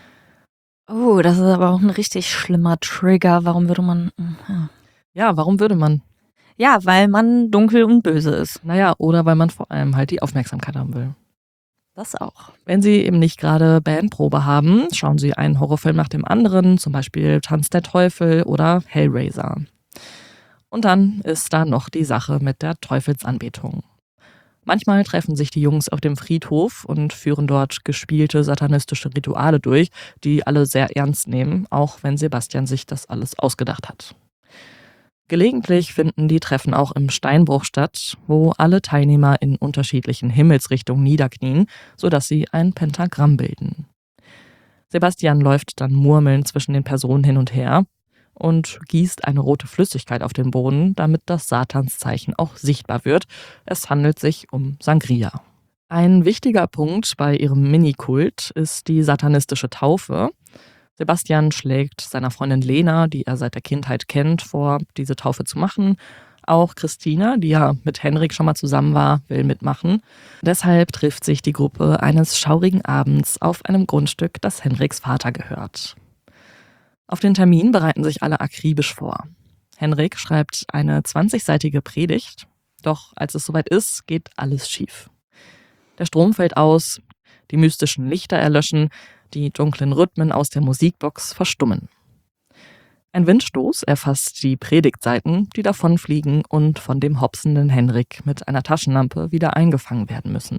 A: Oh, das ist aber auch ein richtig schlimmer Trigger. Warum würde man... Ja,
B: Ja, warum würde man?
A: ja weil man dunkel und böse ist.
B: Naja, oder weil man vor allem halt die Aufmerksamkeit haben will.
A: Das auch.
B: Wenn Sie eben nicht gerade Bandprobe haben, schauen Sie einen Horrorfilm nach dem anderen, zum Beispiel Tanz der Teufel oder Hellraiser. Und dann ist da noch die Sache mit der Teufelsanbetung. Manchmal treffen sich die Jungs auf dem Friedhof und führen dort gespielte satanistische Rituale durch, die alle sehr ernst nehmen, auch wenn Sebastian sich das alles ausgedacht hat. Gelegentlich finden die Treffen auch im Steinbruch statt, wo alle Teilnehmer in unterschiedlichen Himmelsrichtungen niederknien, sodass sie ein Pentagramm bilden. Sebastian läuft dann murmelnd zwischen den Personen hin und her und gießt eine rote Flüssigkeit auf den Boden, damit das Satanszeichen auch sichtbar wird. Es handelt sich um Sangria. Ein wichtiger Punkt bei ihrem Minikult ist die satanistische Taufe. Sebastian schlägt seiner Freundin Lena, die er seit der Kindheit kennt, vor, diese Taufe zu machen. Auch Christina, die ja mit Henrik schon mal zusammen war, will mitmachen. Deshalb trifft sich die Gruppe eines schaurigen Abends auf einem Grundstück, das Henriks Vater gehört. Auf den Termin bereiten sich alle akribisch vor. Henrik schreibt eine zwanzigseitige Predigt, doch als es soweit ist, geht alles schief. Der Strom fällt aus, die mystischen Lichter erlöschen, die dunklen Rhythmen aus der Musikbox verstummen. Ein Windstoß erfasst die Predigtseiten, die davonfliegen und von dem hopsenden Henrik mit einer Taschenlampe wieder eingefangen werden müssen.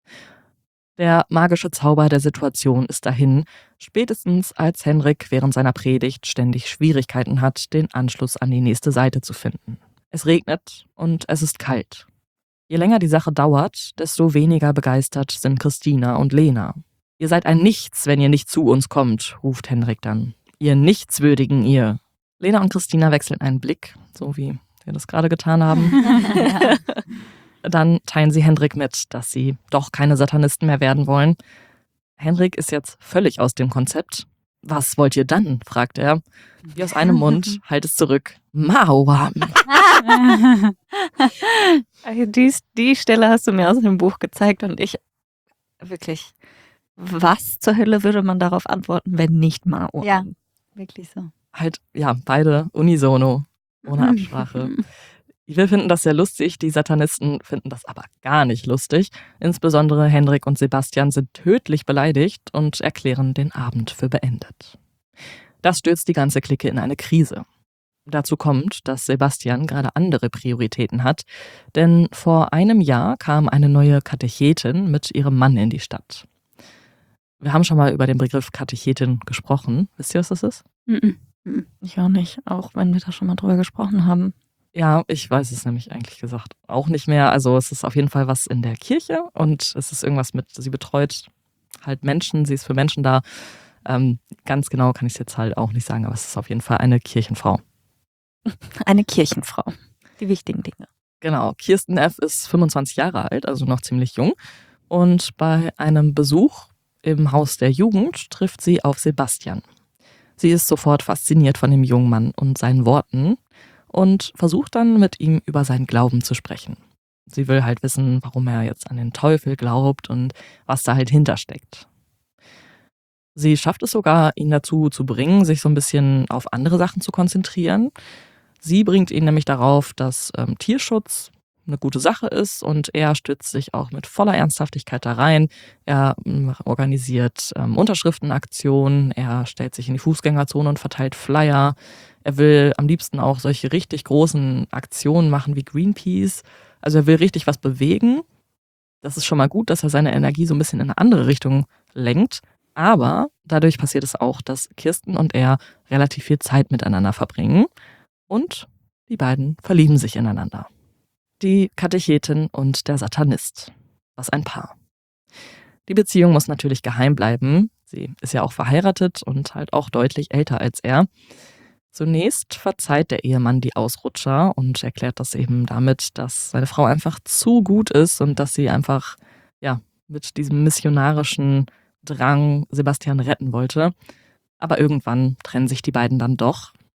B: Der magische Zauber der Situation ist dahin, spätestens als Henrik während seiner Predigt ständig Schwierigkeiten hat, den Anschluss an die nächste Seite zu finden. Es regnet und es ist kalt. Je länger die Sache dauert, desto weniger begeistert sind Christina und Lena. »Ihr seid ein Nichts, wenn ihr nicht zu uns kommt«, ruft Henrik dann. »Ihr Nichtswürdigen, ihr.« Lena und Christina wechseln einen Blick, so wie wir das gerade getan haben. Dann teilen sie Henrik mit, dass sie doch keine Satanisten mehr werden wollen. Henrik ist jetzt völlig aus dem Konzept. »Was wollt ihr dann?«, fragt er. Wie aus einem Mund halt es zurück. »Mauam.«
A: Die, die Stelle hast du mir aus dem Buch gezeigt und ich wirklich, was zur Hölle würde man darauf antworten, wenn nicht Mauam?
E: Ja, wirklich so.
B: Halt, ja, beide unisono, ohne Absprache. Wir finden das sehr lustig, die Satanisten finden das aber gar nicht lustig. Insbesondere Henrik und Sebastian sind tödlich beleidigt und erklären den Abend für beendet. Das stürzt die ganze Clique in eine Krise. Dazu kommt, dass Sebastian gerade andere Prioritäten hat, denn vor einem Jahr kam eine neue Katechetin mit ihrem Mann in die Stadt. Wir haben schon mal über den Begriff Katechetin gesprochen. Wisst ihr, was das ist?
A: Ich auch nicht, auch wenn wir da schon mal drüber gesprochen haben.
B: Ja, ich weiß es nämlich eigentlich gesagt auch nicht mehr. Also es ist auf jeden Fall was in der Kirche und es ist irgendwas mit, sie betreut halt Menschen, sie ist für Menschen da. Ähm, ganz genau kann ich es jetzt halt auch nicht sagen, aber es ist auf jeden Fall eine Kirchenfrau.
A: Eine Kirchenfrau. Die wichtigen Dinge.
B: Genau, Kirsten F. ist fünfundzwanzig Jahre alt, also noch ziemlich jung. Und bei einem Besuch im Haus der Jugend trifft sie auf Sebastian. Sie ist sofort fasziniert von dem jungen Mann und seinen Worten und versucht dann mit ihm über seinen Glauben zu sprechen. Sie will halt wissen, warum er jetzt an den Teufel glaubt und was da halt hintersteckt. Sie schafft es sogar, ihn dazu zu bringen, sich so ein bisschen auf andere Sachen zu konzentrieren. Sie bringt ihn nämlich darauf, dass ähm, Tierschutz eine gute Sache ist und er stützt sich auch mit voller Ernsthaftigkeit da rein. Er ähm, organisiert ähm, Unterschriftenaktionen, er stellt sich in die Fußgängerzone und verteilt Flyer. Er will am liebsten auch solche richtig großen Aktionen machen wie Greenpeace. Also er will richtig was bewegen. Das ist schon mal gut, dass er seine Energie so ein bisschen in eine andere Richtung lenkt. Aber dadurch passiert es auch, dass Kirsten und er relativ viel Zeit miteinander verbringen. Und die beiden verlieben sich ineinander. Die Katechetin und der Satanist. Was ein Paar. Die Beziehung muss natürlich geheim bleiben. Sie ist ja auch verheiratet und halt auch deutlich älter als er. Zunächst verzeiht der Ehemann die Ausrutscher und erklärt das eben damit, dass seine Frau einfach zu gut ist und dass sie einfach ja mit diesem missionarischen Drang Sebastian retten wollte. Aber irgendwann trennen sich die beiden dann doch.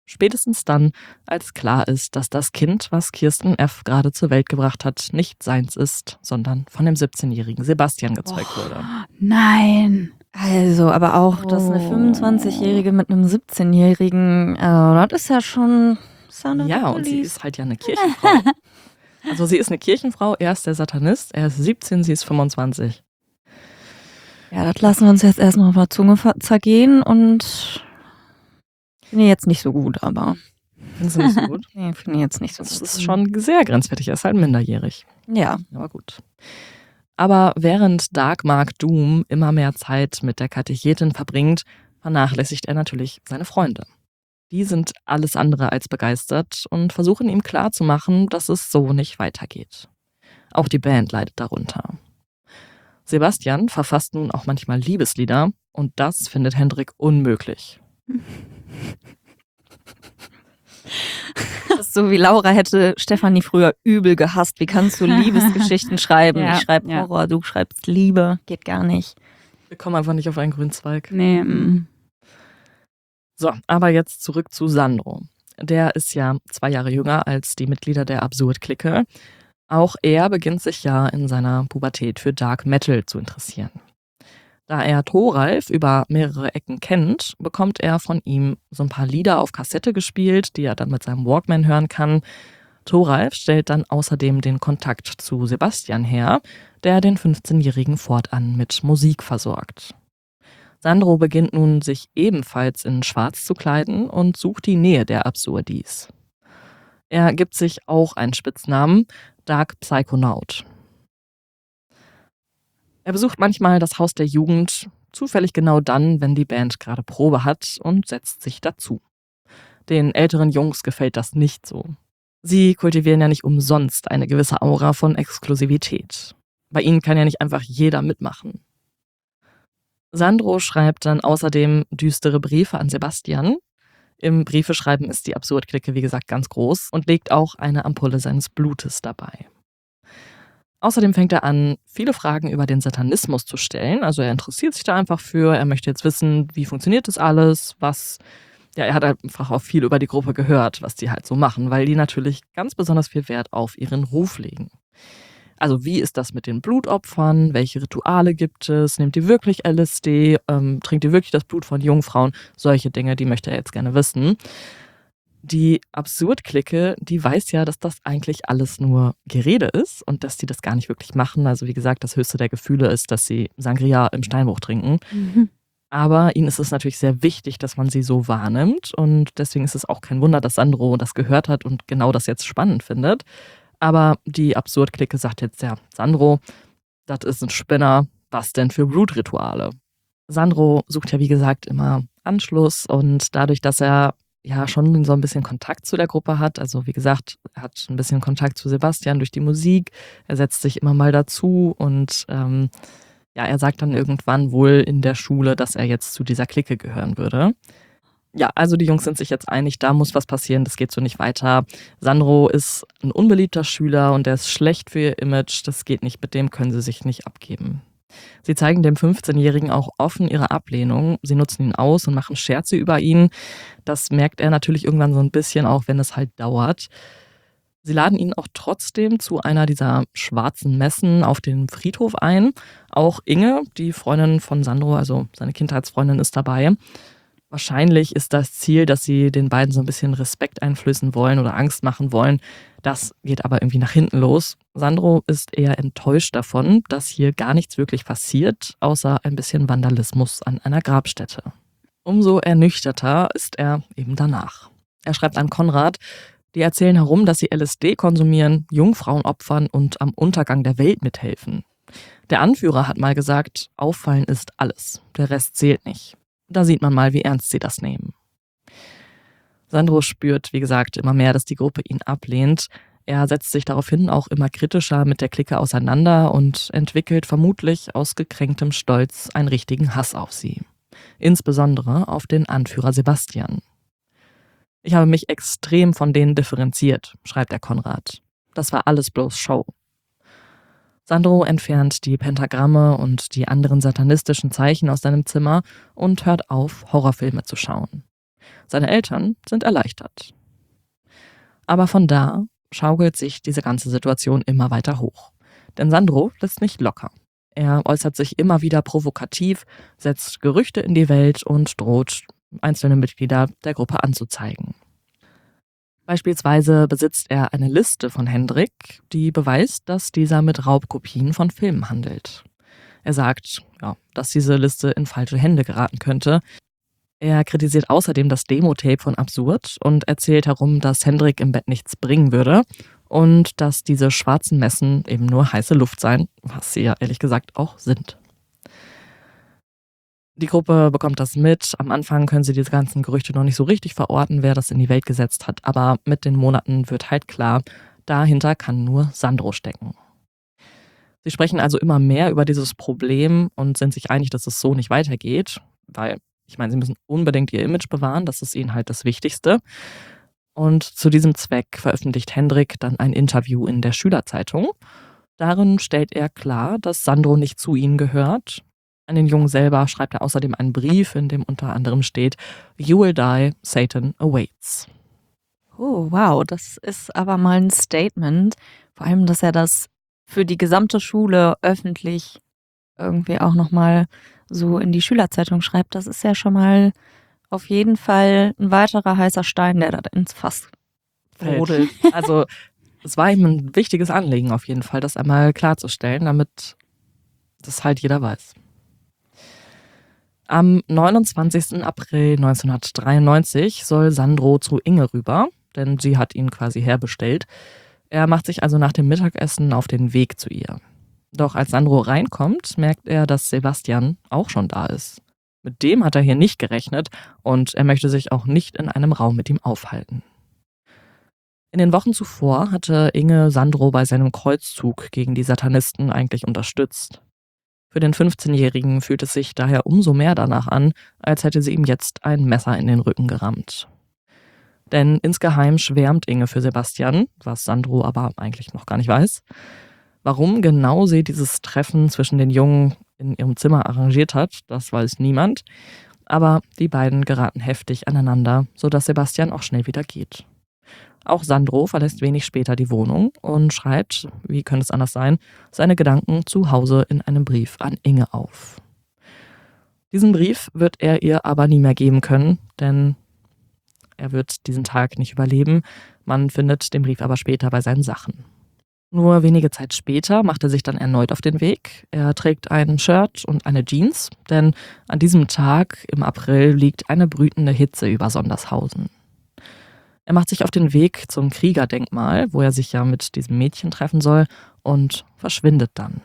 B: Spätestens dann, als klar ist, dass das Kind, was Kirsten F. gerade zur Welt gebracht hat, nicht seins ist, sondern von dem siebzehnjährigen Sebastian gezeugt wurde.
F: Nein.
A: Also, aber auch, dass eine
F: Oh.
A: fünfundzwanzigjährige mit einem siebzehnjährigen, äh, das ist ja schon... Sound of the
B: Ja, und sie
A: Police.
B: ist halt ja eine Kirchenfrau. Also sie ist eine Kirchenfrau, er ist der Satanist, er ist siebzehn, sie ist fünfundzwanzig.
A: Ja, das lassen wir uns jetzt erstmal auf der Zunge ver- zergehen und finde ich jetzt nicht so gut, aber...
B: Findest du nicht so gut?
A: Nee, finde ich jetzt nicht so
B: Das
A: gut.
B: ist schon sehr grenzwertig, er ist halt minderjährig.
A: Ja.
B: Aber gut. Aber während Dark Mark Doom immer mehr Zeit mit der Katechetin verbringt, vernachlässigt er natürlich seine Freunde. Die sind alles andere als begeistert und versuchen ihm klarzumachen, dass es so nicht weitergeht. Auch die Band leidet darunter. Sebastian verfasst nun auch manchmal Liebeslieder und das findet Hendrik unmöglich.
A: Das ist so wie Laura hätte Stefanie früher übel gehasst. Wie kannst du Liebesgeschichten schreiben?
F: Ja,
A: Ich schreibe
F: ja.
A: Horror, du schreibst Liebe. Geht gar nicht.
B: Wir kommen einfach nicht auf einen grünen Zweig.
F: Nee, mm.
B: So, aber jetzt zurück zu Sandro. Der ist ja zwei Jahre jünger als die Mitglieder der Absurd-Clique. Auch er beginnt sich ja in seiner Pubertät für Dark Metal zu interessieren. Da er Thoralf über mehrere Ecken kennt, bekommt er von ihm so ein paar Lieder auf Kassette gespielt, die er dann mit seinem Walkman hören kann. Thoralf stellt dann außerdem den Kontakt zu Sebastian her, der den fünfzehnjährigen fortan mit Musik versorgt. Sandro beginnt nun, sich ebenfalls in Schwarz zu kleiden und sucht die Nähe der Absurdis. Er gibt sich auch einen Spitznamen, Dark Psychonaut. Er besucht manchmal das Haus der Jugend, zufällig genau dann, wenn die Band gerade Probe hat, und setzt sich dazu. Den älteren Jungs gefällt das nicht so. Sie kultivieren ja nicht umsonst eine gewisse Aura von Exklusivität. Bei ihnen kann ja nicht einfach jeder mitmachen. Sandro schreibt dann außerdem düstere Briefe an Sebastian. Im Briefeschreiben ist die Absurd-Clique, wie gesagt, ganz groß und legt auch eine Ampulle seines Blutes dabei. Außerdem fängt er an, viele Fragen über den Satanismus zu stellen. Also er interessiert sich da einfach für, er möchte jetzt wissen, wie funktioniert das alles, was... Ja, er hat einfach auch viel über die Gruppe gehört, was die halt so machen, weil die natürlich ganz besonders viel Wert auf ihren Ruf legen. Also wie ist das mit den Blutopfern? Welche Rituale gibt es? Nehmt ihr wirklich L S D? Ähm, trinkt ihr wirklich das Blut von Jungfrauen? Solche Dinge, die möchte er jetzt gerne wissen. Die Absurd-Clique, die weiß ja, dass das eigentlich alles nur Gerede ist und dass die das gar nicht wirklich machen. Also wie gesagt, das höchste der Gefühle ist, dass sie Sangria im Steinbruch trinken.
F: Mhm.
B: Aber ihnen ist es natürlich sehr wichtig, dass man sie so wahrnimmt. Und deswegen ist es auch kein Wunder, dass Sandro das gehört hat und genau das jetzt spannend findet. Aber die Absurd-Clique sagt jetzt, ja, Sandro, das ist ein Spinner, was denn für Blutrituale? Sandro sucht ja, wie gesagt, immer Anschluss und dadurch, dass er ja schon so ein bisschen Kontakt zu der Gruppe hat, also wie gesagt, er hat ein bisschen Kontakt zu Sebastian durch die Musik, er setzt sich immer mal dazu und ähm, ja, er sagt dann irgendwann wohl in der Schule, dass er jetzt zu dieser Clique gehören würde. Ja, also die Jungs sind sich jetzt einig, da muss was passieren, das geht so nicht weiter. Sandro ist ein unbeliebter Schüler und der ist schlecht für ihr Image, das geht nicht, mit dem können sie sich nicht abgeben. Sie zeigen dem fünfzehnjährigen auch offen ihre Ablehnung, sie nutzen ihn aus und machen Scherze über ihn. Das merkt er natürlich irgendwann so ein bisschen, auch wenn es halt dauert. Sie laden ihn auch trotzdem zu einer dieser schwarzen Messen auf dem Friedhof ein. Auch Inge, die Freundin von Sandro, also seine Kindheitsfreundin, ist dabei. Wahrscheinlich ist das Ziel, dass sie den beiden so ein bisschen Respekt einflößen wollen oder Angst machen wollen. Das geht aber irgendwie nach hinten los. Sandro ist eher enttäuscht davon, dass hier gar nichts wirklich passiert, außer ein bisschen Vandalismus an einer Grabstätte. Umso ernüchterter ist er eben danach. Er schreibt an Konrad, die erzählen herum, dass sie L S D konsumieren, Jungfrauen opfern und am Untergang der Welt mithelfen. Der Anführer hat mal gesagt, auffallen ist alles, der Rest zählt nicht. Da sieht man mal, wie ernst sie das nehmen. Sandro spürt, wie gesagt, immer mehr, dass die Gruppe ihn ablehnt. Er setzt sich daraufhin auch immer kritischer mit der Clique auseinander und entwickelt vermutlich aus gekränktem Stolz einen richtigen Hass auf sie. Insbesondere auf den Anführer Sebastian. Ich habe mich extrem von denen differenziert, schreibt der Konrad. Das war alles bloß Show. Sandro entfernt die Pentagramme und die anderen satanistischen Zeichen aus seinem Zimmer und hört auf, Horrorfilme zu schauen. Seine Eltern sind erleichtert. Aber von da schaukelt sich diese ganze Situation immer weiter hoch. Denn Sandro lässt nicht locker. Er äußert sich immer wieder provokativ, setzt Gerüchte in die Welt und droht, einzelne Mitglieder der Gruppe anzuzeigen. Beispielsweise besitzt er eine Liste von Hendrik, die beweist, dass dieser mit Raubkopien von Filmen handelt. Er sagt, ja, dass diese Liste in falsche Hände geraten könnte. Er kritisiert außerdem das Demo-Tape von Absurd und erzählt herum, dass Hendrik im Bett nichts bringen würde und dass diese schwarzen Messen eben nur heiße Luft seien, was sie ja ehrlich gesagt auch sind. Die Gruppe bekommt das mit. Am Anfang können sie diese ganzen Gerüchte noch nicht so richtig verorten, wer das in die Welt gesetzt hat, aber mit den Monaten wird halt klar, dahinter kann nur Sandro stecken. Sie sprechen also immer mehr über dieses Problem und sind sich einig, dass es so nicht weitergeht, weil, ich meine, sie müssen unbedingt ihr Image bewahren, das ist ihnen halt das Wichtigste. Und zu diesem Zweck veröffentlicht Hendrik dann ein Interview in der Schülerzeitung. Darin stellt er klar, dass Sandro nicht zu ihnen gehört. An den Jungen selber schreibt er außerdem einen Brief, in dem unter anderem steht: You will die, Satan awaits.
A: Oh, wow, das ist aber mal ein Statement. Vor allem, dass er das für die gesamte Schule öffentlich irgendwie auch nochmal so in die Schülerzeitung schreibt. Das ist ja schon mal auf jeden Fall ein weiterer heißer Stein, der da ins Fass brodelt.
B: Also es war ihm ein wichtiges Anliegen auf jeden Fall, das einmal klarzustellen, damit das halt jeder weiß. Am neunundzwanzigsten April neunzehnhundertdreiundneunzig soll Sandro zu Inge rüber, denn sie hat ihn quasi herbestellt. Er macht sich also nach dem Mittagessen auf den Weg zu ihr. Doch als Sandro reinkommt, merkt er, dass Sebastian auch schon da ist. Mit dem hat er hier nicht gerechnet und er möchte sich auch nicht in einem Raum mit ihm aufhalten. In den Wochen zuvor hatte Inge Sandro bei seinem Kreuzzug gegen die Satanisten eigentlich unterstützt. Für den fünfzehnjährigen fühlt es sich daher umso mehr danach an, als hätte sie ihm jetzt ein Messer in den Rücken gerammt. Denn insgeheim schwärmt Inge für Sebastian, was Sandro aber eigentlich noch gar nicht weiß. Warum genau sie dieses Treffen zwischen den Jungen in ihrem Zimmer arrangiert hat, das weiß niemand. Aber die beiden geraten heftig aneinander, sodass Sebastian auch schnell wieder geht. Auch Sandro verlässt wenig später die Wohnung und schreibt, wie könnte es anders sein, seine Gedanken zu Hause in einem Brief an Inge auf. Diesen Brief wird er ihr aber nie mehr geben können, denn er wird diesen Tag nicht überleben. Man findet den Brief aber später bei seinen Sachen. Nur wenige Zeit später macht er sich dann erneut auf den Weg. Er trägt ein Shirt und eine Jeans, denn an diesem Tag im April liegt eine brütende Hitze über Sondershausen. Er macht sich auf den Weg zum Kriegerdenkmal, wo er sich ja mit diesem Mädchen treffen soll, und verschwindet dann.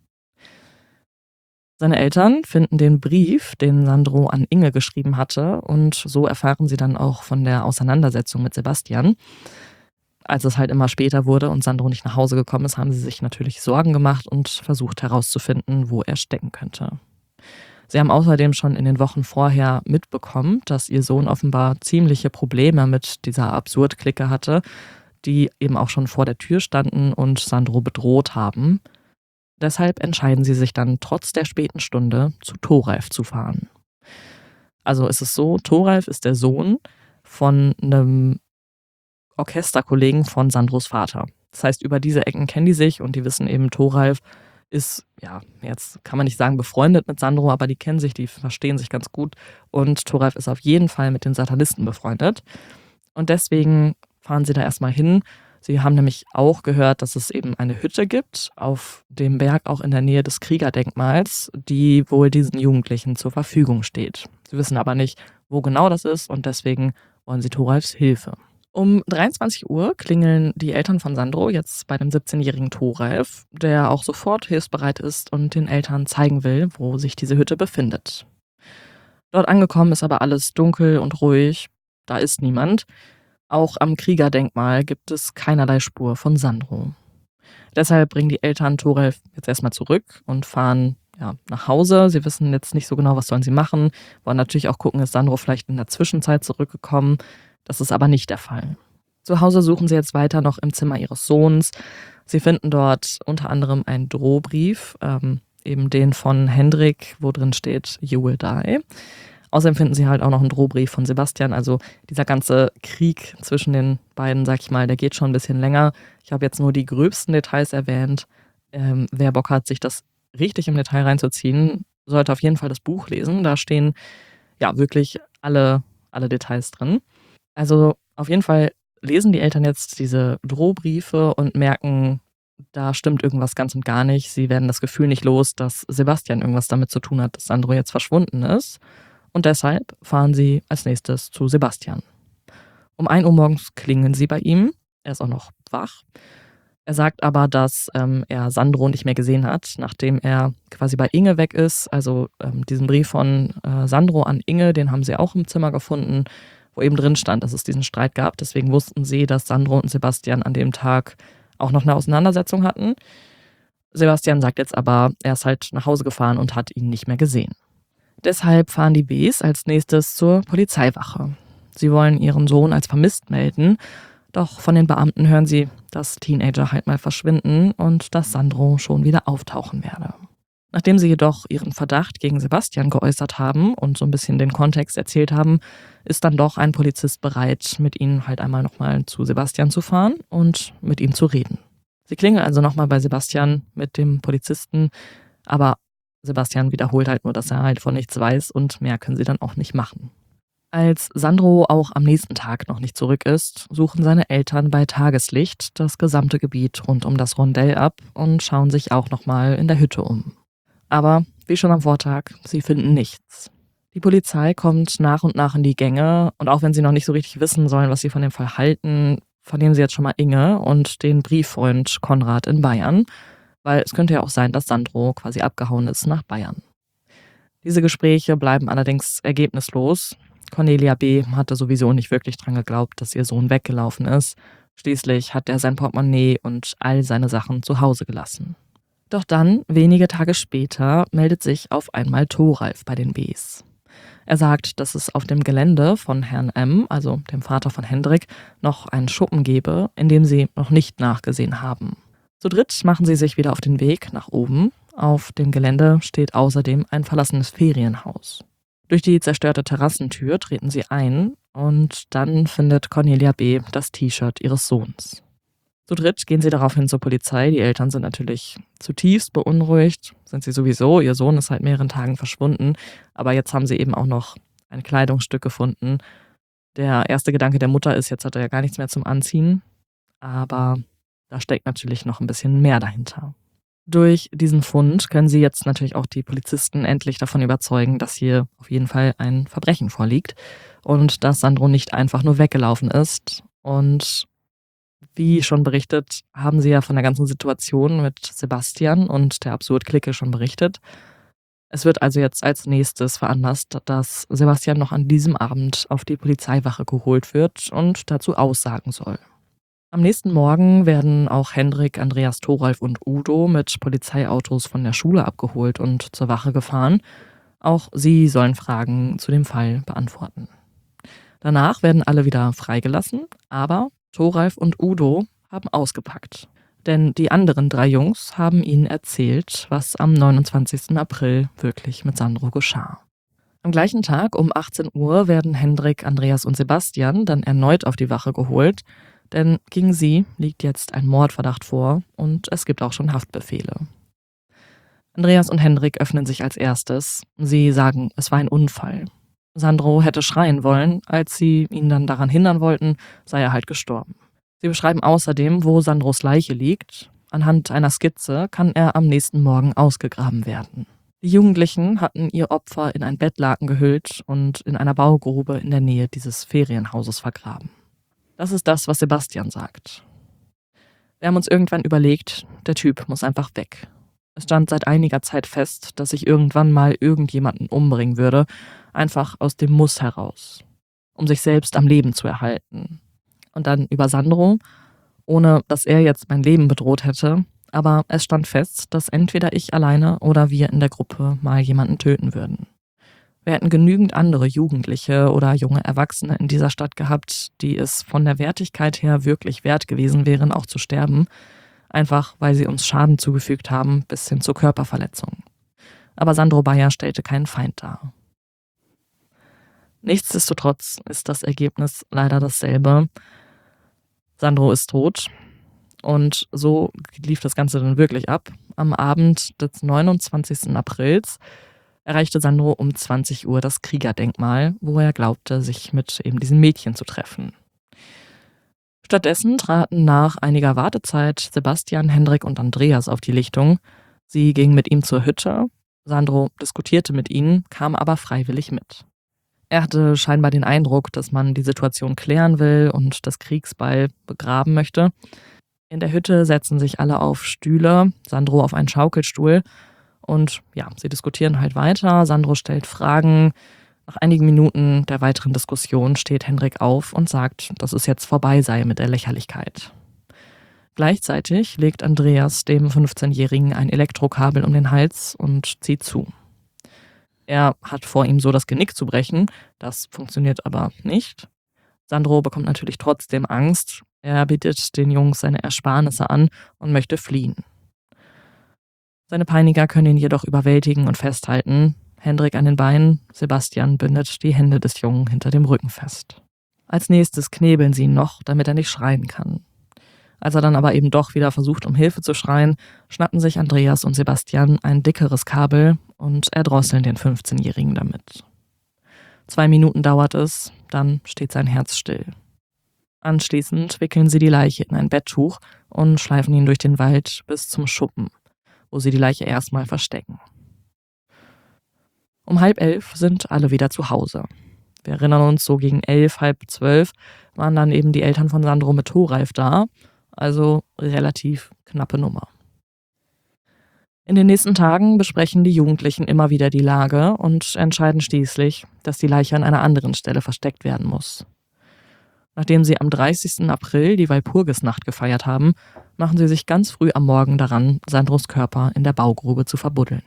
B: Seine Eltern finden den Brief, den Sandro an Inge geschrieben hatte, und so erfahren sie dann auch von der Auseinandersetzung mit Sebastian. Als es halt immer später wurde und Sandro nicht nach Hause gekommen ist, haben sie sich natürlich Sorgen gemacht und versucht herauszufinden, wo er stecken könnte. Sie haben außerdem schon in den Wochen vorher mitbekommen, dass ihr Sohn offenbar ziemliche Probleme mit dieser Absurd-Clique hatte, die eben auch schon vor der Tür standen und Sandro bedroht haben. Deshalb entscheiden sie sich dann trotz der späten Stunde, zu Thoralf zu fahren. Also ist es so, Thoralf ist der Sohn von einem Orchesterkollegen von Sandros Vater. Das heißt, über diese Ecken kennen die sich und die wissen eben, Thoralf ist, ja, jetzt kann man nicht sagen befreundet mit Sandro, aber die kennen sich, die verstehen sich ganz gut und Thoralf ist auf jeden Fall mit den Satanisten befreundet. Und deswegen fahren sie da erstmal hin. Sie haben nämlich auch gehört, dass es eben eine Hütte gibt, auf dem Berg auch in der Nähe des Kriegerdenkmals, die wohl diesen Jugendlichen zur Verfügung steht. Sie wissen aber nicht, wo genau das ist und deswegen wollen sie Thoralfs Hilfe. Um dreiundzwanzig Uhr klingeln die Eltern von Sandro jetzt bei dem siebzehnjährigen Thoralf, der auch sofort hilfsbereit ist und den Eltern zeigen will, wo sich diese Hütte befindet. Dort angekommen ist aber alles dunkel und ruhig, da ist niemand. Auch am Kriegerdenkmal gibt es keinerlei Spur von Sandro. Deshalb bringen die Eltern Thoralf jetzt erstmal zurück und fahren ja, nach Hause. Sie wissen jetzt nicht so genau, was sollen sie machen, wollen natürlich auch gucken, ist Sandro vielleicht in der Zwischenzeit zurückgekommen. Das ist aber nicht der Fall. Zu Hause suchen sie jetzt weiter noch im Zimmer ihres Sohns. Sie finden dort unter anderem einen Drohbrief, ähm, eben den von Hendrik, wo drin steht, You will die. Außerdem finden sie halt auch noch einen Drohbrief von Sebastian. Also dieser ganze Krieg zwischen den beiden, sag ich mal, der geht schon ein bisschen länger. Ich habe jetzt nur die gröbsten Details erwähnt. Ähm, wer Bock hat, sich das richtig im Detail reinzuziehen, sollte auf jeden Fall das Buch lesen. Da stehen ja wirklich alle, alle Details drin. Also auf jeden Fall lesen die Eltern jetzt diese Drohbriefe und merken, da stimmt irgendwas ganz und gar nicht. Sie werden das Gefühl nicht los, dass Sebastian irgendwas damit zu tun hat, dass Sandro jetzt verschwunden ist. Und deshalb fahren sie als nächstes zu Sebastian. Um ein Uhr morgens klingeln sie bei ihm. Er ist auch noch wach. Er sagt aber, dass ähm, er Sandro nicht mehr gesehen hat, nachdem er quasi bei Inge weg ist. Also ähm, diesen Brief von äh, Sandro an Inge, den haben sie auch im Zimmer gefunden, wo eben drin stand, dass es diesen Streit gab. Deswegen wussten sie, dass Sandro und Sebastian an dem Tag auch noch eine Auseinandersetzung hatten. Sebastian sagt jetzt aber, er ist halt nach Hause gefahren und hat ihn nicht mehr gesehen. Deshalb fahren die Bs als nächstes zur Polizeiwache. Sie wollen ihren Sohn als vermisst melden, doch von den Beamten hören sie, dass Teenager halt mal verschwinden und dass Sandro schon wieder auftauchen werde. Nachdem sie jedoch ihren Verdacht gegen Sebastian geäußert haben und so ein bisschen den Kontext erzählt haben, ist dann doch ein Polizist bereit, mit ihnen halt einmal nochmal zu Sebastian zu fahren und mit ihm zu reden. Sie klingeln also nochmal bei Sebastian mit dem Polizisten, aber Sebastian wiederholt halt nur, dass er halt von nichts weiß und mehr können sie dann auch nicht machen. Als Sandro auch am nächsten Tag noch nicht zurück ist, suchen seine Eltern bei Tageslicht das gesamte Gebiet rund um das Rondell ab und schauen sich auch nochmal in der Hütte um. Aber wie schon am Vortag, sie finden nichts. Die Polizei kommt nach und nach in die Gänge und auch wenn sie noch nicht so richtig wissen sollen, was sie von dem Fall halten, vernehmen sie jetzt schon mal Inge und den Brieffreund Konrad in Bayern, weil es könnte ja auch sein, dass Sandro quasi abgehauen ist nach Bayern. Diese Gespräche bleiben allerdings ergebnislos. Cornelia B. hatte sowieso nicht wirklich dran geglaubt, dass ihr Sohn weggelaufen ist. Schließlich hat er sein Portemonnaie und all seine Sachen zu Hause gelassen. Doch dann, wenige Tage später, meldet sich auf einmal Thoralf bei den Bs. Er sagt, dass es auf dem Gelände von Herrn M., also dem Vater von Hendrik, noch einen Schuppen gebe, in dem sie noch nicht nachgesehen haben. Zu dritt machen sie sich wieder auf den Weg nach oben. Auf dem Gelände steht außerdem ein verlassenes Ferienhaus. Durch die zerstörte Terrassentür treten sie ein und dann findet Cornelia B. das T-Shirt ihres Sohns. Zu dritt gehen sie daraufhin zur Polizei. Die Eltern sind natürlich zutiefst beunruhigt, sind sie sowieso. Ihr Sohn ist seit mehreren Tagen verschwunden, aber jetzt haben sie eben auch noch ein Kleidungsstück gefunden. Der erste Gedanke der Mutter ist, jetzt hat er ja gar nichts mehr zum Anziehen, aber da steckt natürlich noch ein bisschen mehr dahinter. Durch diesen Fund können sie jetzt natürlich auch die Polizisten endlich davon überzeugen, dass hier auf jeden Fall ein Verbrechen vorliegt und dass Sandro nicht einfach nur weggelaufen ist. Und wie schon berichtet, haben sie ja von der ganzen Situation mit Sebastian und der Absurd-Clique schon berichtet. Es wird also jetzt als nächstes veranlasst, dass Sebastian noch an diesem Abend auf die Polizeiwache geholt wird und dazu aussagen soll. Am nächsten Morgen werden auch Hendrik, Andreas, Thoralf und Udo mit Polizeiautos von der Schule abgeholt und zur Wache gefahren. Auch sie sollen Fragen zu dem Fall beantworten. Danach werden alle wieder freigelassen, aber Thoralf und Udo haben ausgepackt. Denn die anderen drei Jungs haben ihnen erzählt, was am neunundzwanzigsten April wirklich mit Sandro geschah. Am gleichen Tag um achtzehn Uhr werden Hendrik, Andreas und Sebastian dann erneut auf die Wache geholt, denn gegen sie liegt jetzt ein Mordverdacht vor und es gibt auch schon Haftbefehle. Andreas und Hendrik öffnen sich als erstes. Sie sagen, es war ein Unfall. Sandro hätte schreien wollen, als sie ihn dann daran hindern wollten, sei er halt gestorben. Sie beschreiben außerdem, wo Sandros Leiche liegt. Anhand einer Skizze kann er am nächsten Morgen ausgegraben werden. Die Jugendlichen hatten ihr Opfer in ein Bettlaken gehüllt und in einer Baugrube in der Nähe dieses Ferienhauses vergraben. Das ist das, was Sebastian sagt. Wir haben uns irgendwann überlegt, der Typ muss einfach weg. Es stand seit einiger Zeit fest, dass ich irgendwann mal irgendjemanden umbringen würde, einfach aus dem Muss heraus, um sich selbst am Leben zu erhalten. Und dann über Sandro, ohne dass er jetzt mein Leben bedroht hätte, aber es stand fest, dass entweder ich alleine oder wir in der Gruppe mal jemanden töten würden. Wir hätten genügend andere Jugendliche oder junge Erwachsene in dieser Stadt gehabt, die es von der Wertigkeit her wirklich wert gewesen wären, auch zu sterben, einfach weil sie uns Schaden zugefügt haben, bis hin zur Körperverletzung. Aber Sandro Bayer stellte keinen Feind dar. Nichtsdestotrotz ist das Ergebnis leider dasselbe. Sandro ist tot. Und so lief das Ganze dann wirklich ab. Am Abend des neunundzwanzigsten Aprils erreichte Sandro um zwanzig Uhr das Kriegerdenkmal, wo er glaubte, sich mit eben diesen Mädchen zu treffen. Stattdessen traten nach einiger Wartezeit Sebastian, Hendrik und Andreas auf die Lichtung. Sie gingen mit ihm zur Hütte. Sandro diskutierte mit ihnen, kam aber freiwillig mit. Er hatte scheinbar den Eindruck, dass man die Situation klären will und das Kriegsbeil begraben möchte. In der Hütte setzen sich alle auf Stühle, Sandro auf einen Schaukelstuhl und ja, sie diskutieren halt weiter. Sandro stellt Fragen. Nach einigen Minuten der weiteren Diskussion steht Hendrik auf und sagt, dass es jetzt vorbei sei mit der Lächerlichkeit. Gleichzeitig legt Andreas dem fünfzehnjährigen ein Elektrokabel um den Hals und zieht zu. Er hat vor, ihm so das Genick zu brechen, das funktioniert aber nicht. Sandro bekommt natürlich trotzdem Angst. Er bietet den Jungs seine Ersparnisse an und möchte fliehen. Seine Peiniger können ihn jedoch überwältigen und festhalten. Hendrik an den Beinen, Sebastian bindet die Hände des Jungen hinter dem Rücken fest. Als nächstes knebeln sie ihn noch, damit er nicht schreien kann. Als er dann aber eben doch wieder versucht, um Hilfe zu schreien, schnappen sich Andreas und Sebastian ein dickeres Kabel und erdrosseln den fünfzehnjährigen damit. Zwei Minuten dauert es, dann steht sein Herz still. Anschließend wickeln sie die Leiche in ein Betttuch und schleifen ihn durch den Wald bis zum Schuppen, wo sie die Leiche erstmal verstecken. Um halb elf sind alle wieder zu Hause. Wir erinnern uns, so gegen elf, halb zwölf waren dann eben die Eltern von Sandro mit Thoralf da, also relativ knappe Nummer. In den nächsten Tagen besprechen die Jugendlichen immer wieder die Lage und entscheiden schließlich, dass die Leiche an einer anderen Stelle versteckt werden muss. Nachdem sie am dreißigsten April die Walpurgisnacht gefeiert haben, machen sie sich ganz früh am Morgen daran, Sandros Körper in der Baugrube zu verbuddeln.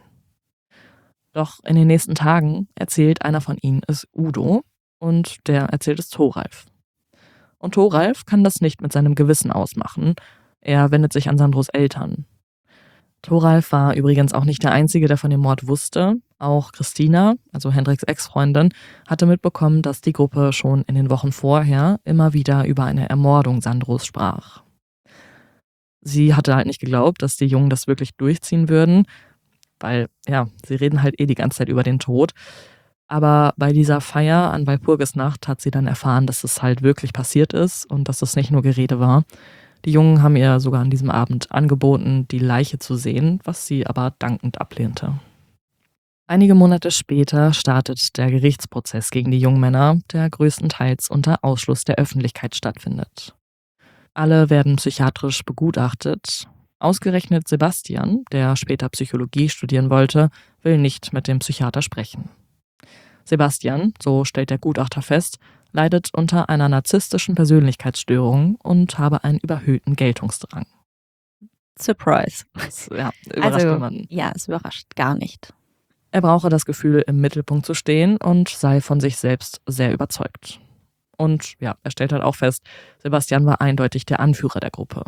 B: Doch in den nächsten Tagen erzählt einer von ihnen es Udo und der erzählt es Thoralf. Und Thoralf kann das nicht mit seinem Gewissen ausmachen. Er wendet sich an Sandros Eltern. Thoralf war übrigens auch nicht der Einzige, der von dem Mord wusste. Auch Christina, also Hendriks Ex-Freundin, hatte mitbekommen, dass die Gruppe schon in den Wochen vorher immer wieder über eine Ermordung Sandros sprach. Sie hatte halt nicht geglaubt, dass die Jungen das wirklich durchziehen würden, weil, ja, sie reden halt eh die ganze Zeit über den Tod. Aber bei dieser Feier an Walpurgisnacht hat sie dann erfahren, dass es halt wirklich passiert ist und dass es nicht nur Gerede war. Die Jungen haben ihr sogar an diesem Abend angeboten, die Leiche zu sehen, was sie aber dankend ablehnte. Einige Monate später startet der Gerichtsprozess gegen die jungen Männer, der größtenteils unter Ausschluss der Öffentlichkeit stattfindet. Alle werden psychiatrisch begutachtet. Ausgerechnet Sebastian, der später Psychologie studieren wollte, will nicht mit dem Psychiater sprechen. Sebastian, so stellt der Gutachter fest, leidet unter einer narzisstischen Persönlichkeitsstörung und habe einen überhöhten Geltungsdrang.
A: Surprise.
B: Das, ja, überrascht
A: Also,
B: niemanden.
A: ja, es überrascht gar nicht.
B: Er brauche das Gefühl, im Mittelpunkt zu stehen und sei von sich selbst sehr überzeugt. Und ja, er stellt halt auch fest, Sebastian war eindeutig der Anführer der Gruppe.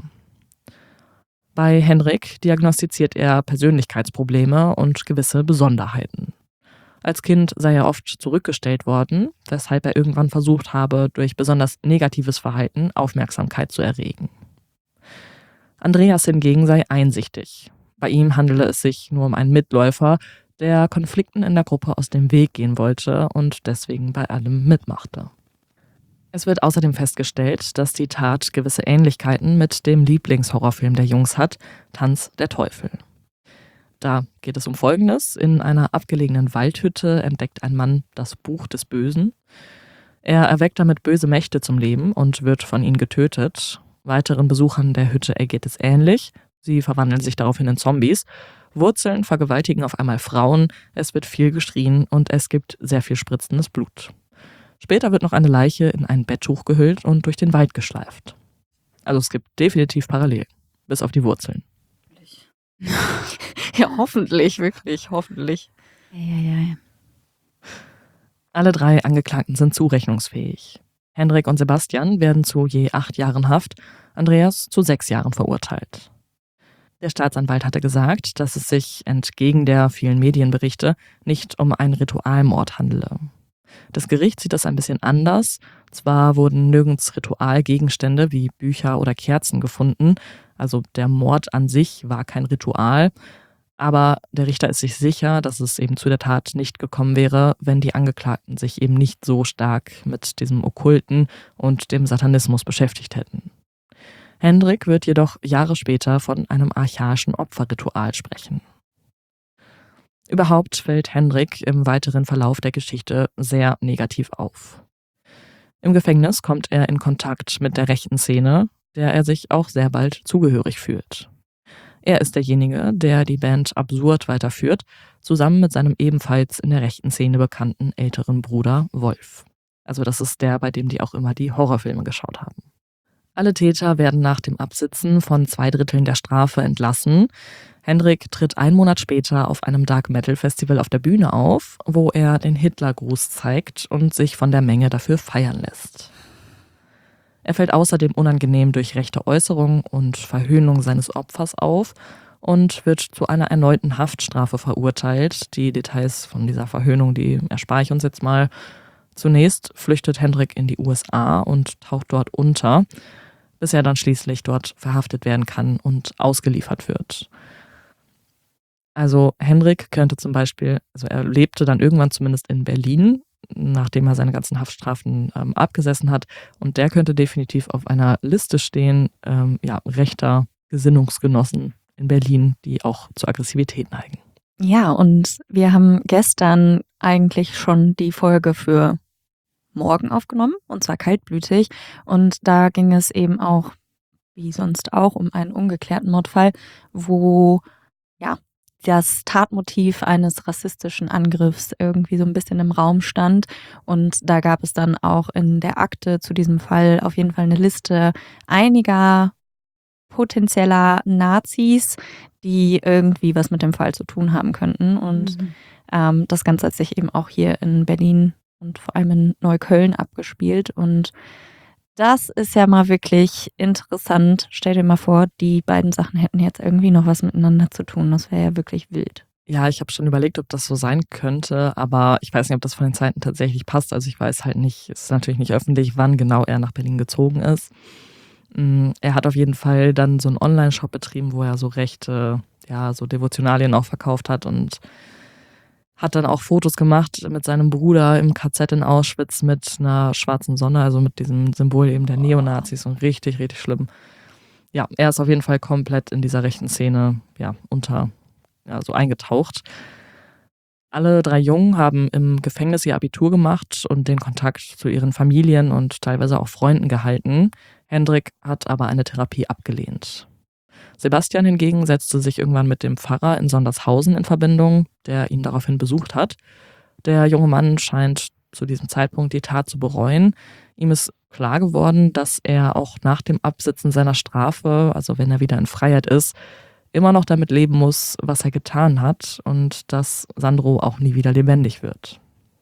B: Bei Hendrik diagnostiziert er Persönlichkeitsprobleme und gewisse Besonderheiten. Als Kind sei er oft zurückgestellt worden, weshalb er irgendwann versucht habe, durch besonders negatives Verhalten Aufmerksamkeit zu erregen. Andreas hingegen sei einsichtig. Bei ihm handele es sich nur um einen Mitläufer, der Konflikten in der Gruppe aus dem Weg gehen wollte und deswegen bei allem mitmachte. Es wird außerdem festgestellt, dass die Tat gewisse Ähnlichkeiten mit dem Lieblingshorrorfilm der Jungs hat, Tanz der Teufel. Da geht es um Folgendes. In einer abgelegenen Waldhütte entdeckt ein Mann das Buch des Bösen. Er erweckt damit böse Mächte zum Leben und wird von ihnen getötet. Weiteren Besuchern der Hütte ergeht es ähnlich. Sie verwandeln sich daraufhin in Zombies. Wurzeln vergewaltigen auf einmal Frauen, es wird viel geschrien und es gibt sehr viel spritzendes Blut. Später wird noch eine Leiche in ein Betttuch gehüllt und durch den Wald geschleift. Also es gibt definitiv Parallelen, bis auf die Wurzeln.
A: Ja, hoffentlich, wirklich, hoffentlich.
E: Ja, ja, ja.
B: Alle drei Angeklagten sind zurechnungsfähig. Hendrik und Sebastian werden zu je acht Jahren Haft, Andreas zu sechs Jahren verurteilt. Der Staatsanwalt hatte gesagt, dass es sich entgegen der vielen Medienberichte nicht um einen Ritualmord handele. Das Gericht sieht das ein bisschen anders. Zwar wurden nirgends Ritualgegenstände wie Bücher oder Kerzen gefunden, also der Mord an sich war kein Ritual, aber der Richter ist sich sicher, dass es eben zu der Tat nicht gekommen wäre, wenn die Angeklagten sich eben nicht so stark mit diesem Okkulten und dem Satanismus beschäftigt hätten. Hendrik wird jedoch Jahre später von einem archaischen Opferritual sprechen. Überhaupt fällt Hendrik im weiteren Verlauf der Geschichte sehr negativ auf. Im Gefängnis kommt er in Kontakt mit der rechten Szene, der er sich auch sehr bald zugehörig fühlt. Er ist derjenige, der die Band Absurd weiterführt, zusammen mit seinem ebenfalls in der rechten Szene bekannten älteren Bruder Wolf. Also das ist der, bei dem die auch immer die Horrorfilme geschaut haben. Alle Täter werden nach dem Absitzen von zwei Dritteln der Strafe entlassen. Hendrik tritt einen Monat später auf einem Dark-Metal-Festival auf der Bühne auf, wo er den Hitlergruß zeigt und sich von der Menge dafür feiern lässt. Er fällt außerdem unangenehm durch rechte Äußerungen und Verhöhnung seines Opfers auf und wird zu einer erneuten Haftstrafe verurteilt. Die Details von dieser Verhöhnung, die erspare ich uns jetzt mal. Zunächst flüchtet Hendrik in die U S A und taucht dort unter, bis er dann schließlich dort verhaftet werden kann und ausgeliefert wird. Also Hendrik könnte zum Beispiel, also er lebte dann irgendwann zumindest in Berlin, nachdem er seine ganzen Haftstrafen ähm, abgesessen hat. Und der könnte definitiv auf einer Liste stehen, ähm, ja, rechter Gesinnungsgenossen in Berlin, die auch zur Aggressivität neigen.
A: Ja, und wir haben gestern eigentlich schon die Folge für morgen aufgenommen, und zwar kaltblütig. Und da ging es eben auch, wie sonst auch, um einen ungeklärten Mordfall, wo ja das Tatmotiv eines rassistischen Angriffs irgendwie so ein bisschen im Raum stand. Und da gab es dann auch in der Akte zu diesem Fall auf jeden Fall eine Liste einiger potenzieller Nazis, die irgendwie was mit dem Fall zu tun haben könnten. Und mhm. ähm, das Ganze hat sich eben auch hier in Berlin und vor allem in Neukölln abgespielt. Und das ist ja mal wirklich interessant. Stell dir mal vor, die beiden Sachen hätten jetzt irgendwie noch was miteinander zu tun. Das wäre ja wirklich wild.
B: Ja, ich habe schon überlegt, ob das so sein könnte, aber ich weiß nicht, ob das von den Zeiten tatsächlich passt. Also ich weiß halt nicht, es ist natürlich nicht öffentlich, wann genau er nach Berlin gezogen ist. Er hat auf jeden Fall dann so einen Online-Shop betrieben, wo er so rechte, ja, so Devotionalien auch verkauft hat und hat dann auch Fotos gemacht mit seinem Bruder im K Z in Auschwitz mit einer schwarzen Sonne, also mit diesem Symbol eben der Neonazis und richtig, richtig schlimm. Ja, er ist auf jeden Fall komplett in dieser rechten Szene, ja, unter, ja, so eingetaucht. Alle drei Jungen haben im Gefängnis ihr Abitur gemacht und den Kontakt zu ihren Familien und teilweise auch Freunden gehalten. Hendrik hat aber eine Therapie abgelehnt. Sebastian hingegen setzte sich irgendwann mit dem Pfarrer in Sondershausen in Verbindung, der ihn daraufhin besucht hat. Der junge Mann scheint zu diesem Zeitpunkt die Tat zu bereuen. Ihm ist klar geworden, dass er auch nach dem Absitzen seiner Strafe, also wenn er wieder in Freiheit ist, immer noch damit leben muss, was er getan hat und dass Sandro auch nie wieder lebendig wird.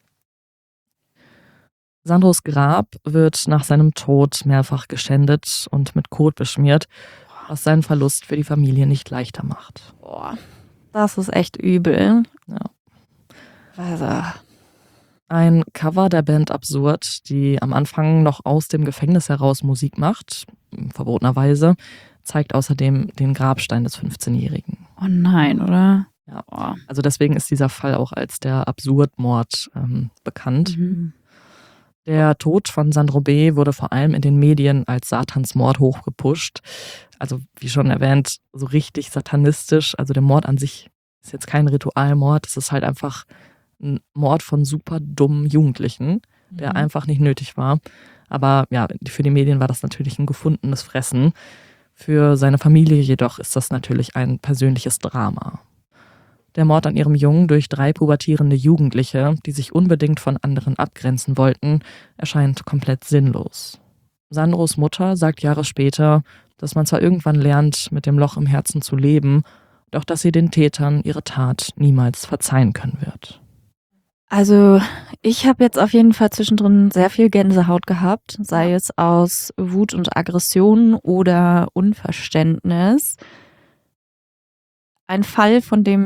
B: Sandros Grab wird nach seinem Tod mehrfach geschändet und mit Kot beschmiert, was seinen Verlust für die Familie nicht leichter macht.
A: Boah, das ist echt übel.
B: Ja.
A: Also.
B: Ein Cover der Band Absurd, die am Anfang noch aus dem Gefängnis heraus Musik macht, verbotenerweise, zeigt außerdem den Grabstein des fünfzehnjährigen.
F: Oh nein, oder?
B: Ja. Oh. Also deswegen ist dieser Fall auch als der Absurdmord ähm, bekannt.
F: Mhm.
B: Der Tod von Sandro B. wurde vor allem in den Medien als Satansmord hochgepusht. Also wie schon erwähnt, so richtig satanistisch. Also der Mord an sich ist jetzt kein Ritualmord. Es ist halt einfach ein Mord von super dummen Jugendlichen, der mhm. einfach nicht nötig war. Aber ja, für die Medien war das natürlich ein gefundenes Fressen. Für seine Familie jedoch ist das natürlich ein persönliches Drama. Der Mord an ihrem Jungen durch drei pubertierende Jugendliche, die sich unbedingt von anderen abgrenzen wollten, erscheint komplett sinnlos. Sandros Mutter sagt Jahre später, dass man zwar irgendwann lernt, mit dem Loch im Herzen zu leben, doch dass sie den Tätern ihre Tat niemals verzeihen können wird.
A: Also ich habe jetzt auf jeden Fall zwischendrin sehr viel Gänsehaut gehabt, sei es aus Wut und Aggression oder Unverständnis. Ein Fall, von dem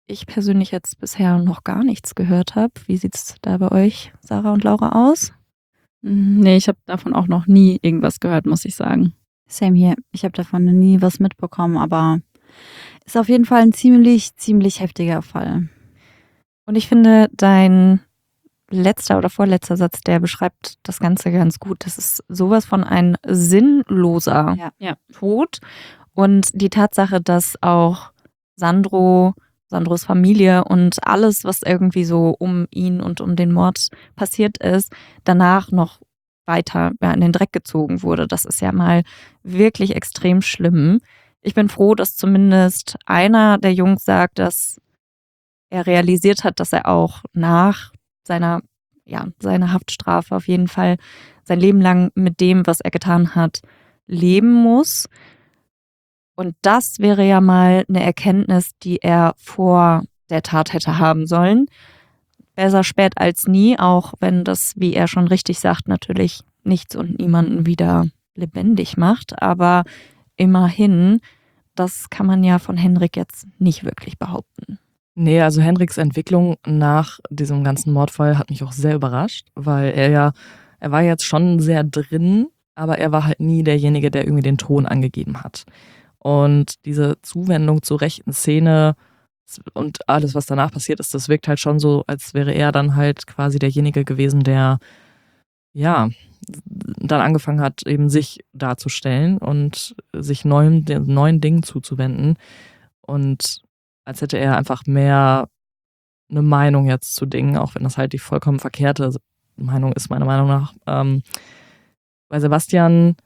A: ich persönlich jetzt bisher noch gar nichts gehört habe. Wie sieht es da bei euch, Sarah und Laura, aus?
F: Nee, ich habe davon auch noch nie irgendwas gehört, muss ich sagen.
E: Same hier. Ich habe davon noch nie was mitbekommen, aber ist auf jeden Fall ein ziemlich, ziemlich heftiger Fall.
A: Und ich finde, dein letzter oder vorletzter Satz, der beschreibt das Ganze ganz gut. Das ist sowas von ein sinnloser
E: Ja.
F: Ja.
A: Tod. Und die Tatsache, dass auch Sandro, Sandros Familie und alles, was irgendwie so um ihn und um den Mord passiert ist, danach noch weiter ja, in den Dreck gezogen wurde. Das ist ja mal wirklich extrem schlimm. Ich bin froh, dass zumindest einer der Jungs sagt, dass er realisiert hat, dass er auch nach seiner, ja, seiner Haftstrafe auf jeden Fall sein Leben lang mit dem, was er getan hat, leben muss. Und das wäre ja mal eine Erkenntnis, die er vor der Tat hätte haben sollen. Besser spät als nie, auch wenn das, wie er schon richtig sagt, natürlich nichts und niemanden wieder lebendig macht. Aber immerhin, das kann man ja von Henrik jetzt nicht wirklich behaupten.
B: Nee, also Henriks Entwicklung nach diesem ganzen Mordfall hat mich auch sehr überrascht, weil er ja, er war jetzt schon sehr drin, aber er war halt nie derjenige, der irgendwie den Ton angegeben hat. Und diese Zuwendung zur rechten Szene und alles, was danach passiert ist, das wirkt halt schon so, als wäre er dann halt quasi derjenige gewesen, der ja dann angefangen hat, eben sich darzustellen und sich neuen, neuen Dingen zuzuwenden. Und als hätte er einfach mehr eine Meinung jetzt zu Dingen, auch wenn das halt die vollkommen verkehrte Meinung ist, meiner Meinung nach. Ähm, bei Sebastian,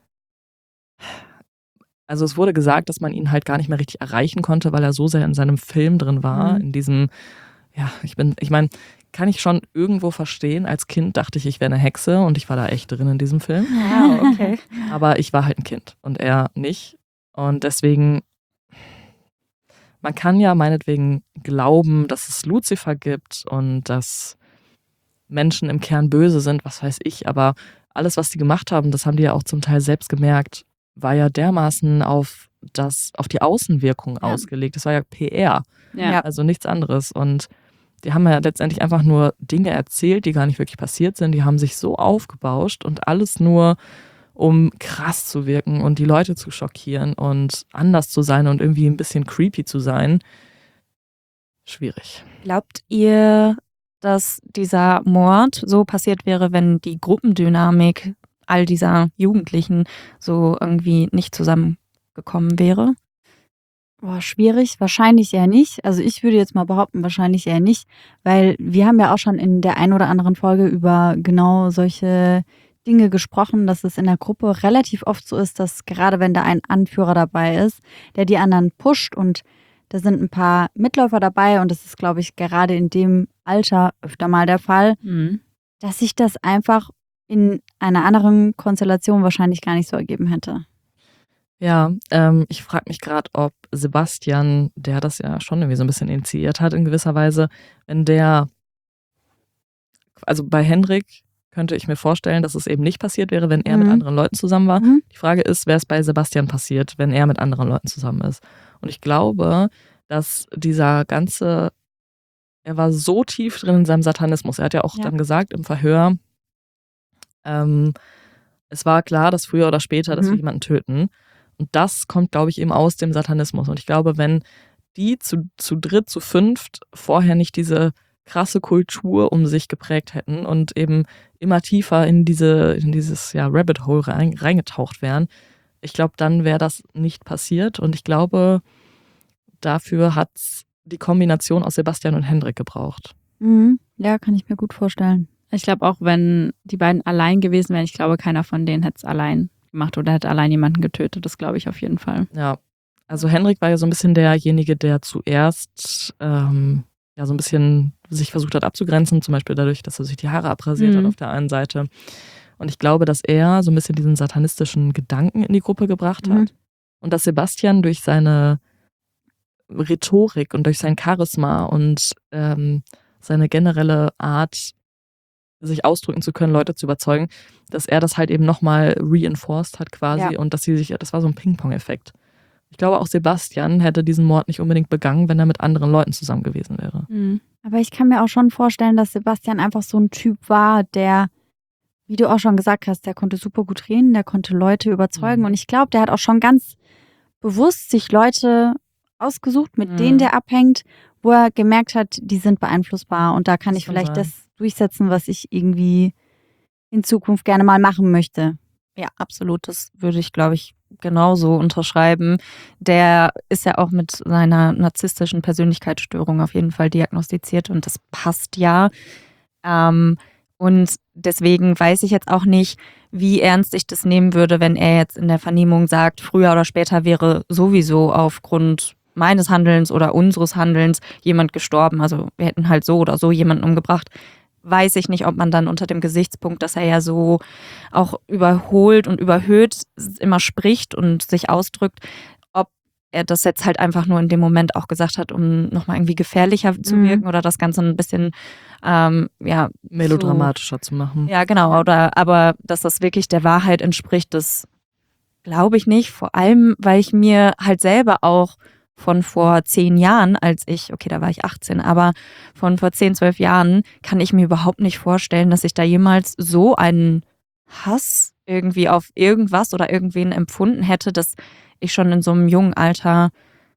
B: also es wurde gesagt, dass man ihn halt gar nicht mehr richtig erreichen konnte, weil er so sehr in seinem Film drin war,
E: Mhm.
B: in diesem, ja, ich bin, ich meine, kann ich schon irgendwo verstehen. Als Kind dachte ich, ich wäre eine Hexe und ich war da echt drin in diesem Film.
A: Wow, okay.
B: Aber ich war halt ein Kind und er nicht. Und deswegen, man kann ja meinetwegen glauben, dass es Lucifer gibt und dass Menschen im Kern böse sind, was weiß ich. Aber alles, was die gemacht haben, das haben die ja auch zum Teil selbst gemerkt, war ja dermaßen auf das, auf die Außenwirkung
E: Ja.
B: ausgelegt. Das war ja P R,
F: Ja.
B: also nichts anderes. Und die haben ja letztendlich einfach nur Dinge erzählt, die gar nicht wirklich passiert sind. Die haben sich so aufgebauscht und alles nur, um krass zu wirken und die Leute zu schockieren und anders zu sein und irgendwie ein bisschen creepy zu sein. Schwierig.
A: Glaubt ihr, dass dieser Mord so passiert wäre, wenn die Gruppendynamik all dieser Jugendlichen so irgendwie nicht zusammengekommen wäre?
E: Boah, schwierig. Wahrscheinlich eher nicht. Also ich würde jetzt mal behaupten, wahrscheinlich eher nicht, weil wir haben ja auch schon in der ein oder anderen Folge über genau solche Dinge gesprochen, dass es in der Gruppe relativ oft so ist, dass gerade wenn da ein Anführer dabei ist, der die anderen pusht und da sind ein paar Mitläufer dabei und das ist, glaube ich, gerade in dem Alter öfter mal der Fall,
F: Mhm.
E: dass sich das einfach in einer anderen Konstellation wahrscheinlich gar nicht so ergeben hätte.
B: Ja, ähm, ich frage mich gerade, ob Sebastian, der das ja schon irgendwie so ein bisschen initiiert hat in gewisser Weise, wenn der, also bei Henrik könnte ich mir vorstellen, dass es eben nicht passiert wäre, wenn er
E: Mhm.
B: mit anderen Leuten zusammen war.
E: Mhm.
B: Die Frage ist, wäre es bei Sebastian passiert, wenn er mit anderen Leuten zusammen ist. Und ich glaube, dass dieser ganze, er war so tief drin in seinem Satanismus. Er hat ja auch
E: Ja.
B: dann gesagt im Verhör, ähm, es war klar, dass früher oder später, dass wir
E: Mhm.
B: jemanden töten. Und das kommt, glaube ich, eben aus dem Satanismus. Und ich glaube, wenn die zu, zu dritt, zu fünft vorher nicht diese krasse Kultur um sich geprägt hätten und eben immer tiefer in diese, in dieses ja, Rabbit Hole rein, reingetaucht wären, ich glaube, dann wäre das nicht passiert. Und ich glaube, dafür hat die Kombination aus Sebastian und Henrik gebraucht.
E: Mhm. Ja, kann ich mir gut vorstellen.
F: Ich glaube auch, wenn die beiden allein gewesen wären, ich glaube, keiner von denen hätte es allein gemacht oder hätte allein jemanden getötet. Das glaube ich auf jeden Fall.
B: Ja, also Henrik war ja so ein bisschen derjenige, der zuerst ähm, ja so ein bisschen sich versucht hat abzugrenzen, zum Beispiel dadurch, dass er sich die Haare abrasiert
F: Mhm.
B: hat auf der einen Seite. Und ich glaube, dass er so ein bisschen diesen satanistischen Gedanken in die Gruppe gebracht hat.
E: Mhm.
B: Und dass Sebastian durch seine Rhetorik und durch sein Charisma und ähm, seine generelle Art, sich ausdrücken zu können, Leute zu überzeugen, dass er das halt eben nochmal reinforced hat quasi
E: Ja.
B: und dass sie sich, das war so ein Ping-Pong-Effekt. Ich glaube, auch Sebastian hätte diesen Mord nicht unbedingt begangen, wenn er mit anderen Leuten zusammen gewesen wäre.
F: Mhm.
E: Aber ich kann mir auch schon vorstellen, dass Sebastian einfach so ein Typ war, der, wie du auch schon gesagt hast, der konnte super gut reden, der konnte Leute überzeugen.
B: Mhm.
E: Und ich glaube, der hat auch schon ganz bewusst sich Leute ausgesucht, mit
A: Mhm.
E: denen der abhängt, wo er gemerkt hat, die sind beeinflussbar. Und da kann
B: Das
E: ich
B: kann
E: vielleicht
B: sein.
E: das durchsetzen, was ich irgendwie in Zukunft gerne mal machen möchte.
A: Ja, absolut. Das würde ich, glaube ich, genauso unterschreiben. Der ist ja auch mit seiner narzisstischen Persönlichkeitsstörung auf jeden Fall diagnostiziert und das passt ja. Ähm, und deswegen weiß ich jetzt auch nicht, wie ernst ich das nehmen würde, wenn er jetzt in der Vernehmung sagt, früher oder später wäre sowieso aufgrund meines Handelns oder unseres Handelns jemand gestorben. Also wir hätten halt so oder so jemanden umgebracht. Weiß ich nicht, ob man dann unter dem Gesichtspunkt, dass er ja so auch überholt und überhöht immer spricht und sich ausdrückt, ob er das jetzt halt einfach nur in dem Moment auch gesagt hat, um nochmal irgendwie gefährlicher zu
E: Mhm.
A: wirken oder das Ganze ein bisschen, ähm, ja,
B: Melodramatischer zu machen.
A: ja, genau. Oder aber dass das wirklich der Wahrheit entspricht, das glaube ich nicht. Vor allem, weil ich mir halt selber auch von vor zehn Jahren, als ich, okay, da war ich achtzehn, aber von vor zehn, zwölf Jahren kann ich mir überhaupt nicht vorstellen, dass ich da jemals so einen Hass irgendwie auf irgendwas oder irgendwen empfunden hätte, dass ich schon in so einem jungen Alter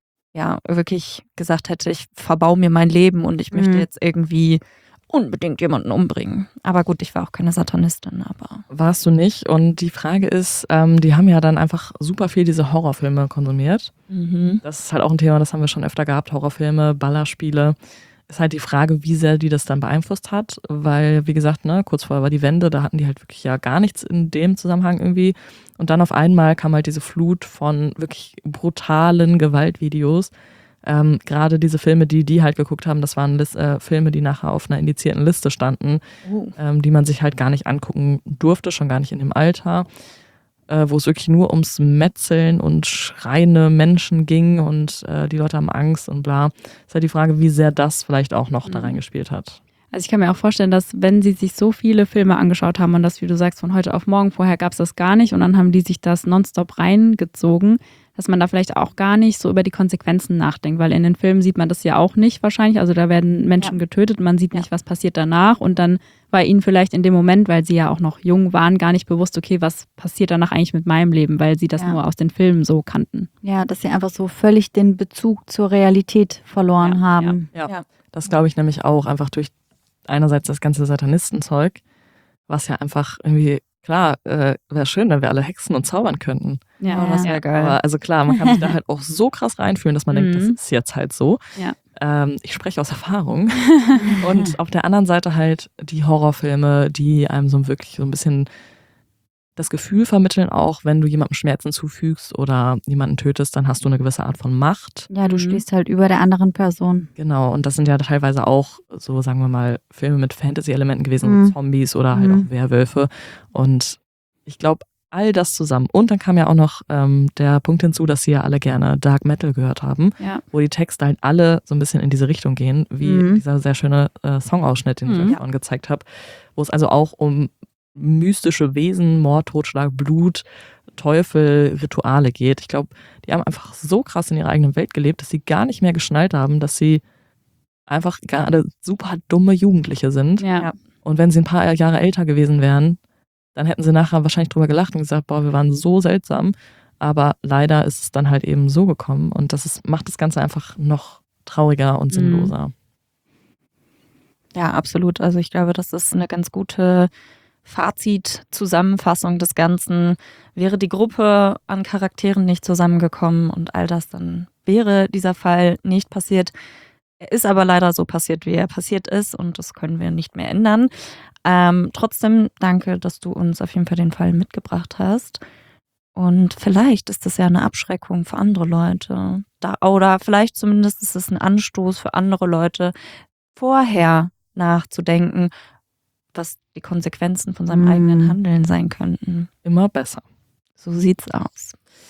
A: ja wirklich gesagt hätte, ich verbau mir mein Leben und ich möchte
E: Mhm.
A: jetzt irgendwie unbedingt jemanden umbringen. Aber gut, ich war auch keine Satanistin, aber
B: Warst du nicht? Und die Frage ist, ähm, die haben ja dann einfach super viel diese Horrorfilme konsumiert.
A: mhm.
B: Das ist halt auch ein Thema, das haben wir schon öfter gehabt, Horrorfilme, Ballerspiele. Ist halt die Frage, wie sehr die das dann beeinflusst hat, weil, wie gesagt, ne, kurz vorher war die Wende, da hatten die halt wirklich ja gar nichts in dem Zusammenhang irgendwie. Und dann auf einmal kam halt diese Flut von wirklich brutalen Gewaltvideos. Ähm, Gerade diese Filme, die die halt geguckt haben, das waren Lis- äh, Filme, die nachher auf einer indizierten Liste standen,
A: Oh.
B: ähm, die man sich halt gar nicht angucken durfte, schon gar nicht in dem Alter, äh, wo es wirklich nur ums Metzeln und schreiende Menschen ging und äh, die Leute haben Angst und bla. Ist halt die Frage, wie sehr das vielleicht auch noch da
F: Mhm.
B: reingespielt hat.
F: Also ich kann mir auch vorstellen, dass wenn sie sich so viele Filme angeschaut haben und das, wie du sagst, von heute auf morgen, vorher gab es das gar nicht und dann haben die sich das nonstop reingezogen, dass man da vielleicht auch gar nicht so über die Konsequenzen nachdenkt, weil in den Filmen sieht man das ja auch nicht wahrscheinlich, also da werden Menschen
A: Ja.
F: getötet, man sieht nicht,
A: Ja.
F: was passiert danach und dann war ihnen vielleicht in dem Moment, weil sie ja auch noch jung waren, gar nicht bewusst, okay, was passiert danach eigentlich mit meinem Leben, weil sie das
E: Ja.
F: nur aus den Filmen so kannten.
E: Ja, dass sie einfach so völlig den Bezug zur Realität verloren
F: Ja,
E: haben.
B: Ja,
A: Ja.
B: das glaube ich nämlich auch, einfach durch einerseits das ganze Satanistenzeug, was ja einfach irgendwie, klar, äh, wäre schön, wenn wir alle hexen und zaubern könnten.
A: Ja, das wäre geil.
B: Aber also klar, man kann sich da halt auch so krass reinfühlen, dass man denkt, das
F: Mhm.
B: ist jetzt halt so.
F: Ja.
B: Ähm, ich spreche aus Erfahrung. Und auf der anderen Seite halt die Horrorfilme, die einem so wirklich so ein bisschen das Gefühl vermitteln, auch wenn du jemandem Schmerzen zufügst oder jemanden tötest, dann hast du eine gewisse Art von Macht.
E: Ja, du
F: Mhm.
E: stehst halt über der anderen Person.
B: Genau, und das sind ja teilweise auch so, sagen wir mal, Filme mit Fantasy-Elementen gewesen,
E: Mhm.
B: so Zombies oder halt
E: Mhm.
B: auch Werwölfe. Und ich glaube, all das zusammen. Und dann kam ja auch noch ähm, der Punkt hinzu, dass sie ja alle gerne Dark Metal gehört haben,
F: Ja.
B: wo die Texte halt alle so ein bisschen in diese Richtung gehen, wie
E: Mhm.
B: dieser sehr schöne äh, Songausschnitt, den ich
F: Mhm.
B: euch vorhin gezeigt habe, wo es also auch um mystische Wesen, Mord, Totschlag, Blut, Teufel, Rituale geht. Ich glaube, die haben einfach so krass in ihrer eigenen Welt gelebt, dass sie gar nicht mehr geschnallt haben, dass sie einfach gerade super dumme Jugendliche sind.
F: Ja.
A: Ja.
B: Und wenn sie ein paar Jahre älter gewesen wären, dann hätten sie nachher wahrscheinlich drüber gelacht und gesagt, boah, wir waren so seltsam. Aber leider ist es dann halt eben so gekommen und das ist, macht das Ganze einfach noch trauriger und
F: Mhm.
B: sinnloser.
A: Ja, absolut. Also ich glaube, das ist eine ganz gute Fazit-Zusammenfassung des Ganzen. Wäre die Gruppe an Charakteren nicht zusammengekommen und all das, dann wäre dieser Fall nicht passiert. Er ist aber leider so passiert, wie er passiert ist und das können wir nicht mehr ändern. Ähm, trotzdem danke, dass du uns auf jeden Fall den Fall mitgebracht hast. Und vielleicht ist das ja eine Abschreckung für andere Leute. Da, oder vielleicht zumindest ist es ein Anstoß für andere Leute, vorher nachzudenken, was die Konsequenzen von seinem
E: Mm.
A: eigenen Handeln sein könnten.
B: Immer besser.
A: So sieht's aus.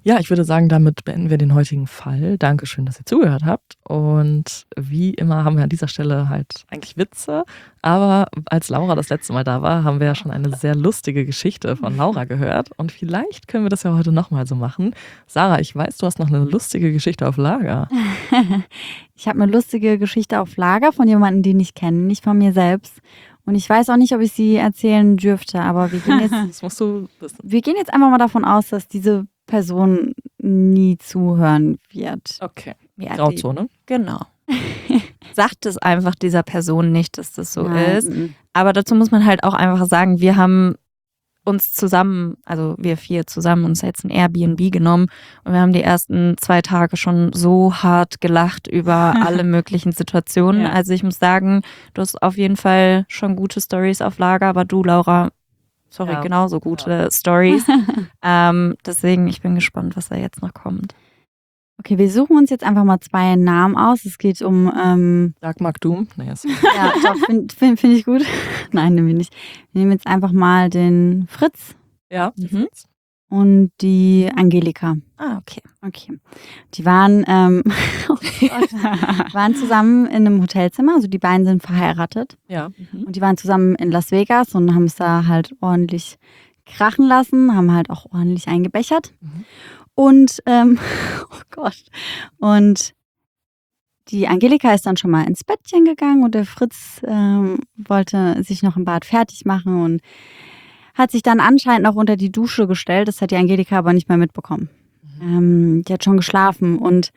B: Ja, ich würde sagen, damit beenden wir den heutigen Fall. Dankeschön, dass ihr zugehört habt. Und wie immer haben wir an dieser Stelle halt eigentlich Witze. Aber als Laura das letzte Mal da war, haben wir ja schon eine sehr lustige Geschichte von Laura gehört. Und vielleicht können wir das ja heute nochmal so machen. Sarah, ich weiß, du hast noch eine lustige Geschichte auf Lager.
E: Ich habe eine lustige Geschichte auf Lager von jemandem, den ich kenne, nicht von mir selbst. Und ich weiß auch nicht, ob ich sie erzählen dürfte, aber wir gehen jetzt,
B: Das musst du wissen.
E: wir gehen jetzt einfach mal davon aus, dass diese Person nie zuhören wird.
B: Okay.
A: Ja,
B: Grauzone.
A: Die, genau. Sagt es einfach dieser Person nicht, dass das so
E: Nein.
A: ist. Aber dazu muss man halt auch einfach sagen, wir haben uns zusammen, also wir vier zusammen, uns jetzt ein Airbnb genommen und wir haben die ersten zwei Tage schon so hart gelacht über alle möglichen Situationen.
F: Ja.
A: Also ich muss sagen, du hast auf jeden Fall schon gute Storys auf Lager, aber du, Laura, sorry,
B: Ja.
A: genauso gute Stories. ähm, deswegen, ich bin gespannt, was da jetzt noch kommt.
E: Okay, wir suchen uns jetzt einfach mal zwei Namen aus. Es geht um, ähm,
B: Dagmar Doom. Nee, ist
E: ja, doch, finde find, find ich gut. Nein, nehmen wir nicht. Wir nehmen jetzt einfach mal den Fritz
B: ja.
A: Mhm.
E: und die Angelika.
A: Ah, okay.
E: Okay. Die waren, ähm, oh Gott, waren zusammen in einem Hotelzimmer, also die beiden sind verheiratet.
B: Ja.
E: Und die waren zusammen in Las Vegas und haben es da halt ordentlich krachen lassen, haben halt auch ordentlich eingebechert.
B: Mhm.
E: Und, ähm, oh Gott, und die Angelika ist dann schon mal ins Bettchen gegangen und der Fritz ähm, wollte sich noch im Bad fertig machen und hat sich dann anscheinend noch unter die Dusche gestellt. Das hat die Angelika aber nicht mehr mitbekommen. Ähm, die hat schon geschlafen und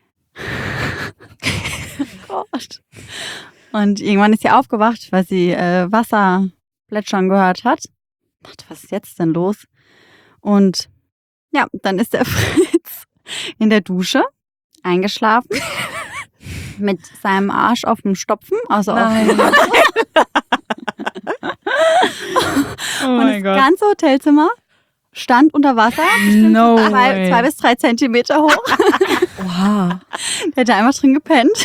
E: oh Gott. Und irgendwann ist sie aufgewacht, weil sie äh, Wasser plätschern gehört hat. Dachte, was ist jetzt denn los? Und ja, dann ist der Fritz in der Dusche eingeschlafen mit seinem Arsch auf dem Stopfen, also auf dem
F: Oh
E: und
F: mein
E: das
F: Gott.
E: ganze Hotelzimmer stand unter Wasser, bestimmt
F: No
E: so zwei,
F: way.
E: zwei bis drei Zentimeter hoch.
B: Oha.
E: Der hat da einfach drin gepennt.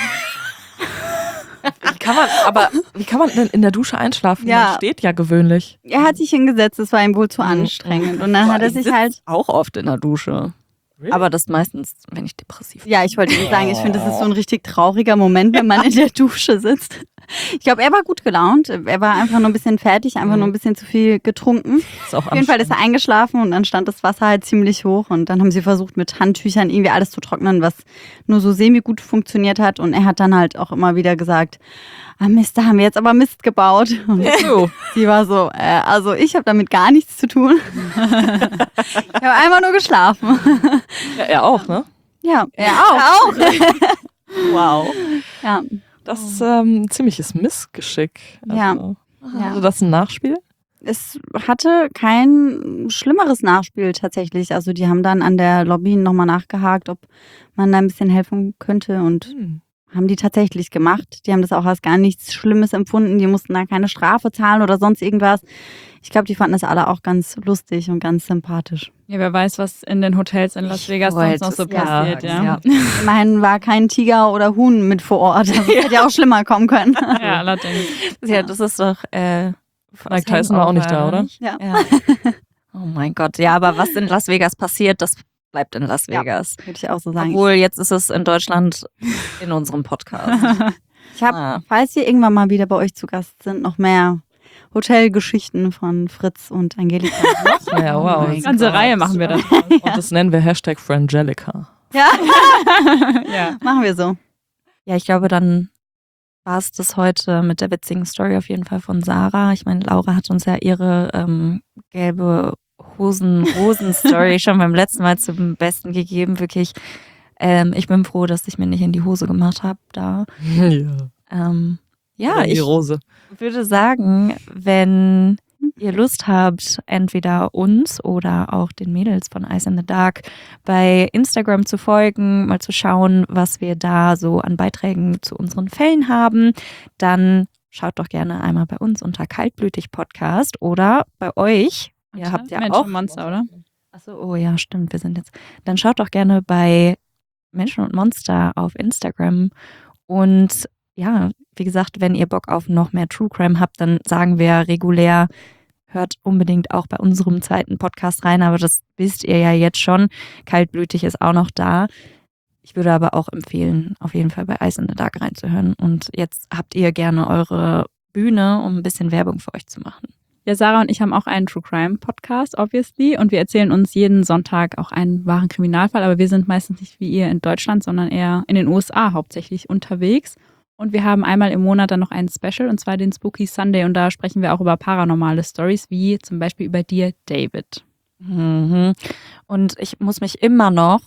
B: Wie kann man, aber wie kann man denn in der Dusche einschlafen?
E: Ja.
B: Man steht ja gewöhnlich.
E: Er hat sich hingesetzt, das war ihm wohl zu
B: Mhm.
E: anstrengend. Und dann hat er
A: Ich
E: sich
A: sitz
E: halt,
A: auch oft in der Dusche.
B: Really?
A: Aber das meistens, wenn ich depressiv bin.
E: ja, ich wollte Ihnen sagen, ich finde, das ist so ein richtig trauriger Moment, wenn man in der Dusche sitzt. Ich glaube, er war gut gelaunt. Er war einfach nur ein bisschen fertig, einfach nur ein bisschen zu viel getrunken.
B: Ist auch
E: Auf jeden Fall ist er eingeschlafen und dann stand das Wasser halt ziemlich hoch und dann haben sie versucht, mit Handtüchern irgendwie alles zu trocknen, was nur so semi-gut funktioniert hat. Und er hat dann halt auch immer wieder gesagt, ah Mist, da haben wir jetzt aber Mist gebaut. Und
B: So.
E: sie war so, äh, also ich habe damit gar nichts zu tun. Ich habe einfach nur geschlafen.
B: Ja, er auch, ne?
E: Ja, er auch.
B: Wow.
E: Ja,
B: Das ist ähm, ein ziemliches Missgeschick.
E: Ja.
B: Also,
E: Ja.
B: Hatte das ein Nachspiel?
E: es hatte kein schlimmeres Nachspiel tatsächlich. Also die haben dann an der Lobby nochmal nachgehakt, ob man da ein bisschen helfen könnte und
B: Hm.
E: haben die tatsächlich gemacht. Die haben das auch als gar nichts Schlimmes empfunden. Die mussten da keine Strafe zahlen oder sonst irgendwas. Ich glaube, die fanden das alle auch ganz lustig und ganz sympathisch.
F: Ja, wer weiß, was in den Hotels in Las
A: Ich
F: Vegas
A: wollte
F: sonst noch so
A: es ja
F: passiert,
A: sagen,
F: ja.
A: ja.
E: Immerhin war kein Tiger oder Huhn mit vor Ort. Das hätte ja auch schlimmer kommen können.
F: Ja, allerdings.
A: Ja, das ist doch. Äh,
B: Mike Tyson war auch nicht da, oder?
E: Ja.
A: Ja. Oh mein Gott. Ja, aber was in Las Vegas passiert, das bleibt in Las
E: Ja.
A: Vegas.
E: Würde ich auch so sagen.
A: Obwohl, jetzt ist es in Deutschland in unserem Podcast.
E: Ich habe,
A: Ah.
E: falls wir irgendwann mal wieder bei euch zu Gast sind, noch mehr Hotelgeschichten von Fritz und Angelika.
B: Ja, wow.
A: mein
F: Ganze
A: Gott.
F: Reihe machen wir das.
B: Und das nennen wir Hashtag Frangelica.
E: Ja,
F: Ja.
E: machen wir so.
A: Ja, ich glaube, dann war es das heute mit der witzigen Story auf jeden Fall von Sarah. Ich meine, Laura hat uns ja ihre ähm, gelbe Hosen-Rosen-Story schon beim letzten Mal zum Besten gegeben. Wirklich, ähm, ich bin froh, dass ich mir nicht in die Hose gemacht habe da.
B: Ja.
A: Ähm, ja,
B: Oder die
A: ich
B: Rose.
A: würde sagen, wenn ihr Lust habt, entweder uns oder auch den Mädels von Ice in the Dark bei Instagram zu folgen, mal zu schauen, was wir da so an Beiträgen zu unseren Fällen haben, dann schaut doch gerne einmal bei uns unter Kaltblütig Podcast oder bei euch. Ihr habt ja
F: Mensch
A: auch.
F: und Monster, oder?
A: Achso, oh ja, stimmt, wir sind jetzt. Dann schaut doch gerne bei Menschen und Monster auf Instagram. Und ja, wie gesagt, wenn ihr Bock auf noch mehr True Crime habt, dann sagen wir regulär hört unbedingt auch bei unserem zweiten Podcast rein, aber das wisst ihr ja jetzt schon. Kaltblütig ist auch noch da. Ich würde aber auch empfehlen, auf jeden Fall bei Ice in the Dark reinzuhören. Und jetzt habt ihr gerne eure Bühne, um ein bisschen Werbung für euch zu machen.
F: Ja, Sarah und ich haben auch einen True Crime Podcast, obviously. Und wir erzählen uns jeden Sonntag auch einen wahren Kriminalfall. Aber wir sind meistens nicht wie ihr in Deutschland, sondern eher in den U S A hauptsächlich unterwegs. Und wir haben einmal im Monat dann noch ein Special, und zwar den Spooky Sunday. Und da sprechen wir auch über paranormale Stories, wie zum Beispiel über dir, David.
A: Mhm. Und ich muss mich immer noch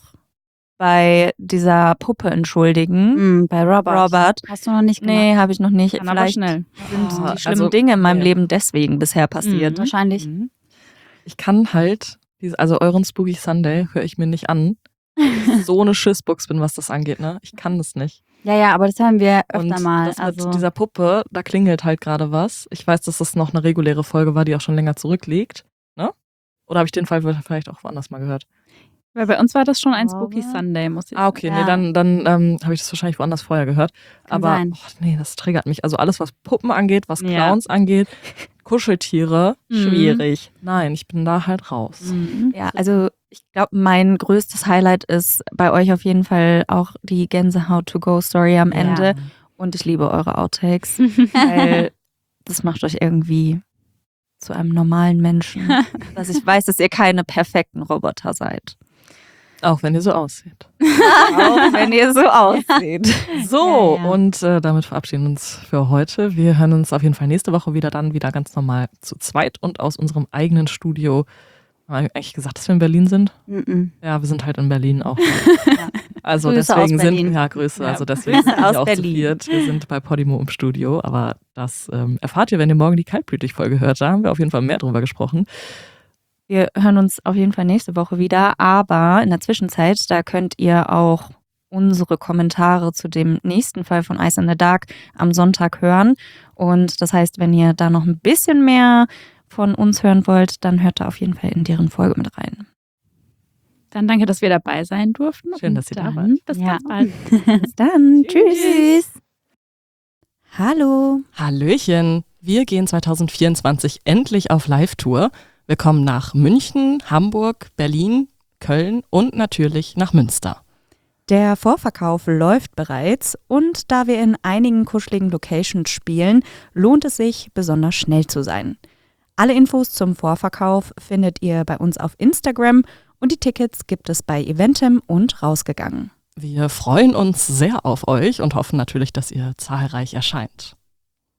A: bei dieser Puppe entschuldigen.
E: Mhm, bei Robert.
A: Robert.
E: Hast du noch nicht gemacht?
A: Nee, habe ich noch nicht.
F: Kann aber
A: Vielleicht
F: schnell.
A: sind
B: Oh,
A: die schlimmen
B: also,
A: Dinge in meinem
B: ja.
A: Leben deswegen bisher passiert.
F: Mhm.
E: Wahrscheinlich.
B: Mhm. Ich kann halt, diese, also euren Spooky Sunday höre ich mir nicht an. So eine Schissbuchs bin, was das angeht, ne? Ich kann das nicht.
E: Ja, ja, aber das haben wir öfter
B: Und
E: mal.
B: das mit
E: Also,
B: dieser Puppe, da klingelt halt gerade was. Ich weiß, dass das noch eine reguläre Folge war, die auch schon länger zurückliegt. Ne? Oder habe ich den Fall vielleicht auch woanders mal gehört?
F: Weil bei uns war das schon ein Spooky
E: Robert?
F: Sunday, muss ich
B: Ah, okay,
E: Ja.
B: nee, dann, dann ähm, habe ich das wahrscheinlich woanders vorher gehört.
E: Kann
B: Aber
E: sein.
B: oh, nee, das triggert mich. Also alles, was Puppen angeht, was
F: Ja.
B: Clowns angeht, Kuscheltiere,
A: Schwierig.
B: nein, ich bin da halt raus.
F: Mhm.
A: Ja, also ich glaube, mein größtes Highlight ist bei euch auf jeden Fall auch die Gänsehaut-to-go-Story am Ende.
E: Ja.
A: Und ich liebe eure Outtakes, weil das macht euch irgendwie zu einem normalen Menschen. Dass ich weiß, dass ihr keine perfekten Roboter seid.
B: Auch wenn ihr so aussieht.
A: Auch wenn ihr so aussieht.
B: So,
E: Ja, ja.
B: und äh, damit verabschieden wir uns für heute. Wir hören uns auf jeden Fall nächste Woche wieder dann wieder ganz normal zu zweit und aus unserem eigenen Studio. Haben wir eigentlich gesagt, dass wir in Berlin sind?
E: Mhm.
B: Ja, wir sind halt in Berlin auch. Also
E: Grüße
B: deswegen
E: aus
B: sind
E: Berlin.
B: ja Grüße,
F: Ja,
B: also deswegen
A: Grüße
B: sind wir
A: aus
B: auch zu
A: Berlin.
B: viert. Wir sind bei Podimo im Studio, aber das ähm, erfahrt ihr, wenn ihr morgen die Kaltblütig-Folge hört. Da haben wir auf jeden Fall mehr drüber gesprochen.
A: Wir hören uns auf jeden Fall nächste Woche wieder, aber in der Zwischenzeit, da könnt ihr auch unsere Kommentare zu dem nächsten Fall von Ice in the Dark am Sonntag hören. Und das heißt, wenn ihr da noch ein bisschen mehr von uns hören wollt, dann hört da auf jeden Fall in deren Folge mit rein.
F: Dann danke, dass wir dabei sein durften.
B: Schön,
F: Und
B: dass ihr da
F: dann
B: wart.
F: Bis
E: Ja.
F: ganz bald.
A: Bis dann. Tschüss.
E: Tschüss.
A: Hallo.
B: Hallöchen, wir gehen zwanzig vierundzwanzig endlich auf Live-Tour. Wir kommen nach München, Hamburg, Berlin, Köln und natürlich nach Münster.
G: Der Vorverkauf läuft bereits und da wir in einigen kuscheligen Locations spielen, lohnt es sich, besonders schnell zu sein. Alle Infos zum Vorverkauf findet ihr bei uns auf Instagram und die Tickets gibt es bei Eventim und Rausgegangen.
B: Wir freuen uns sehr auf euch und hoffen natürlich, dass ihr zahlreich erscheint.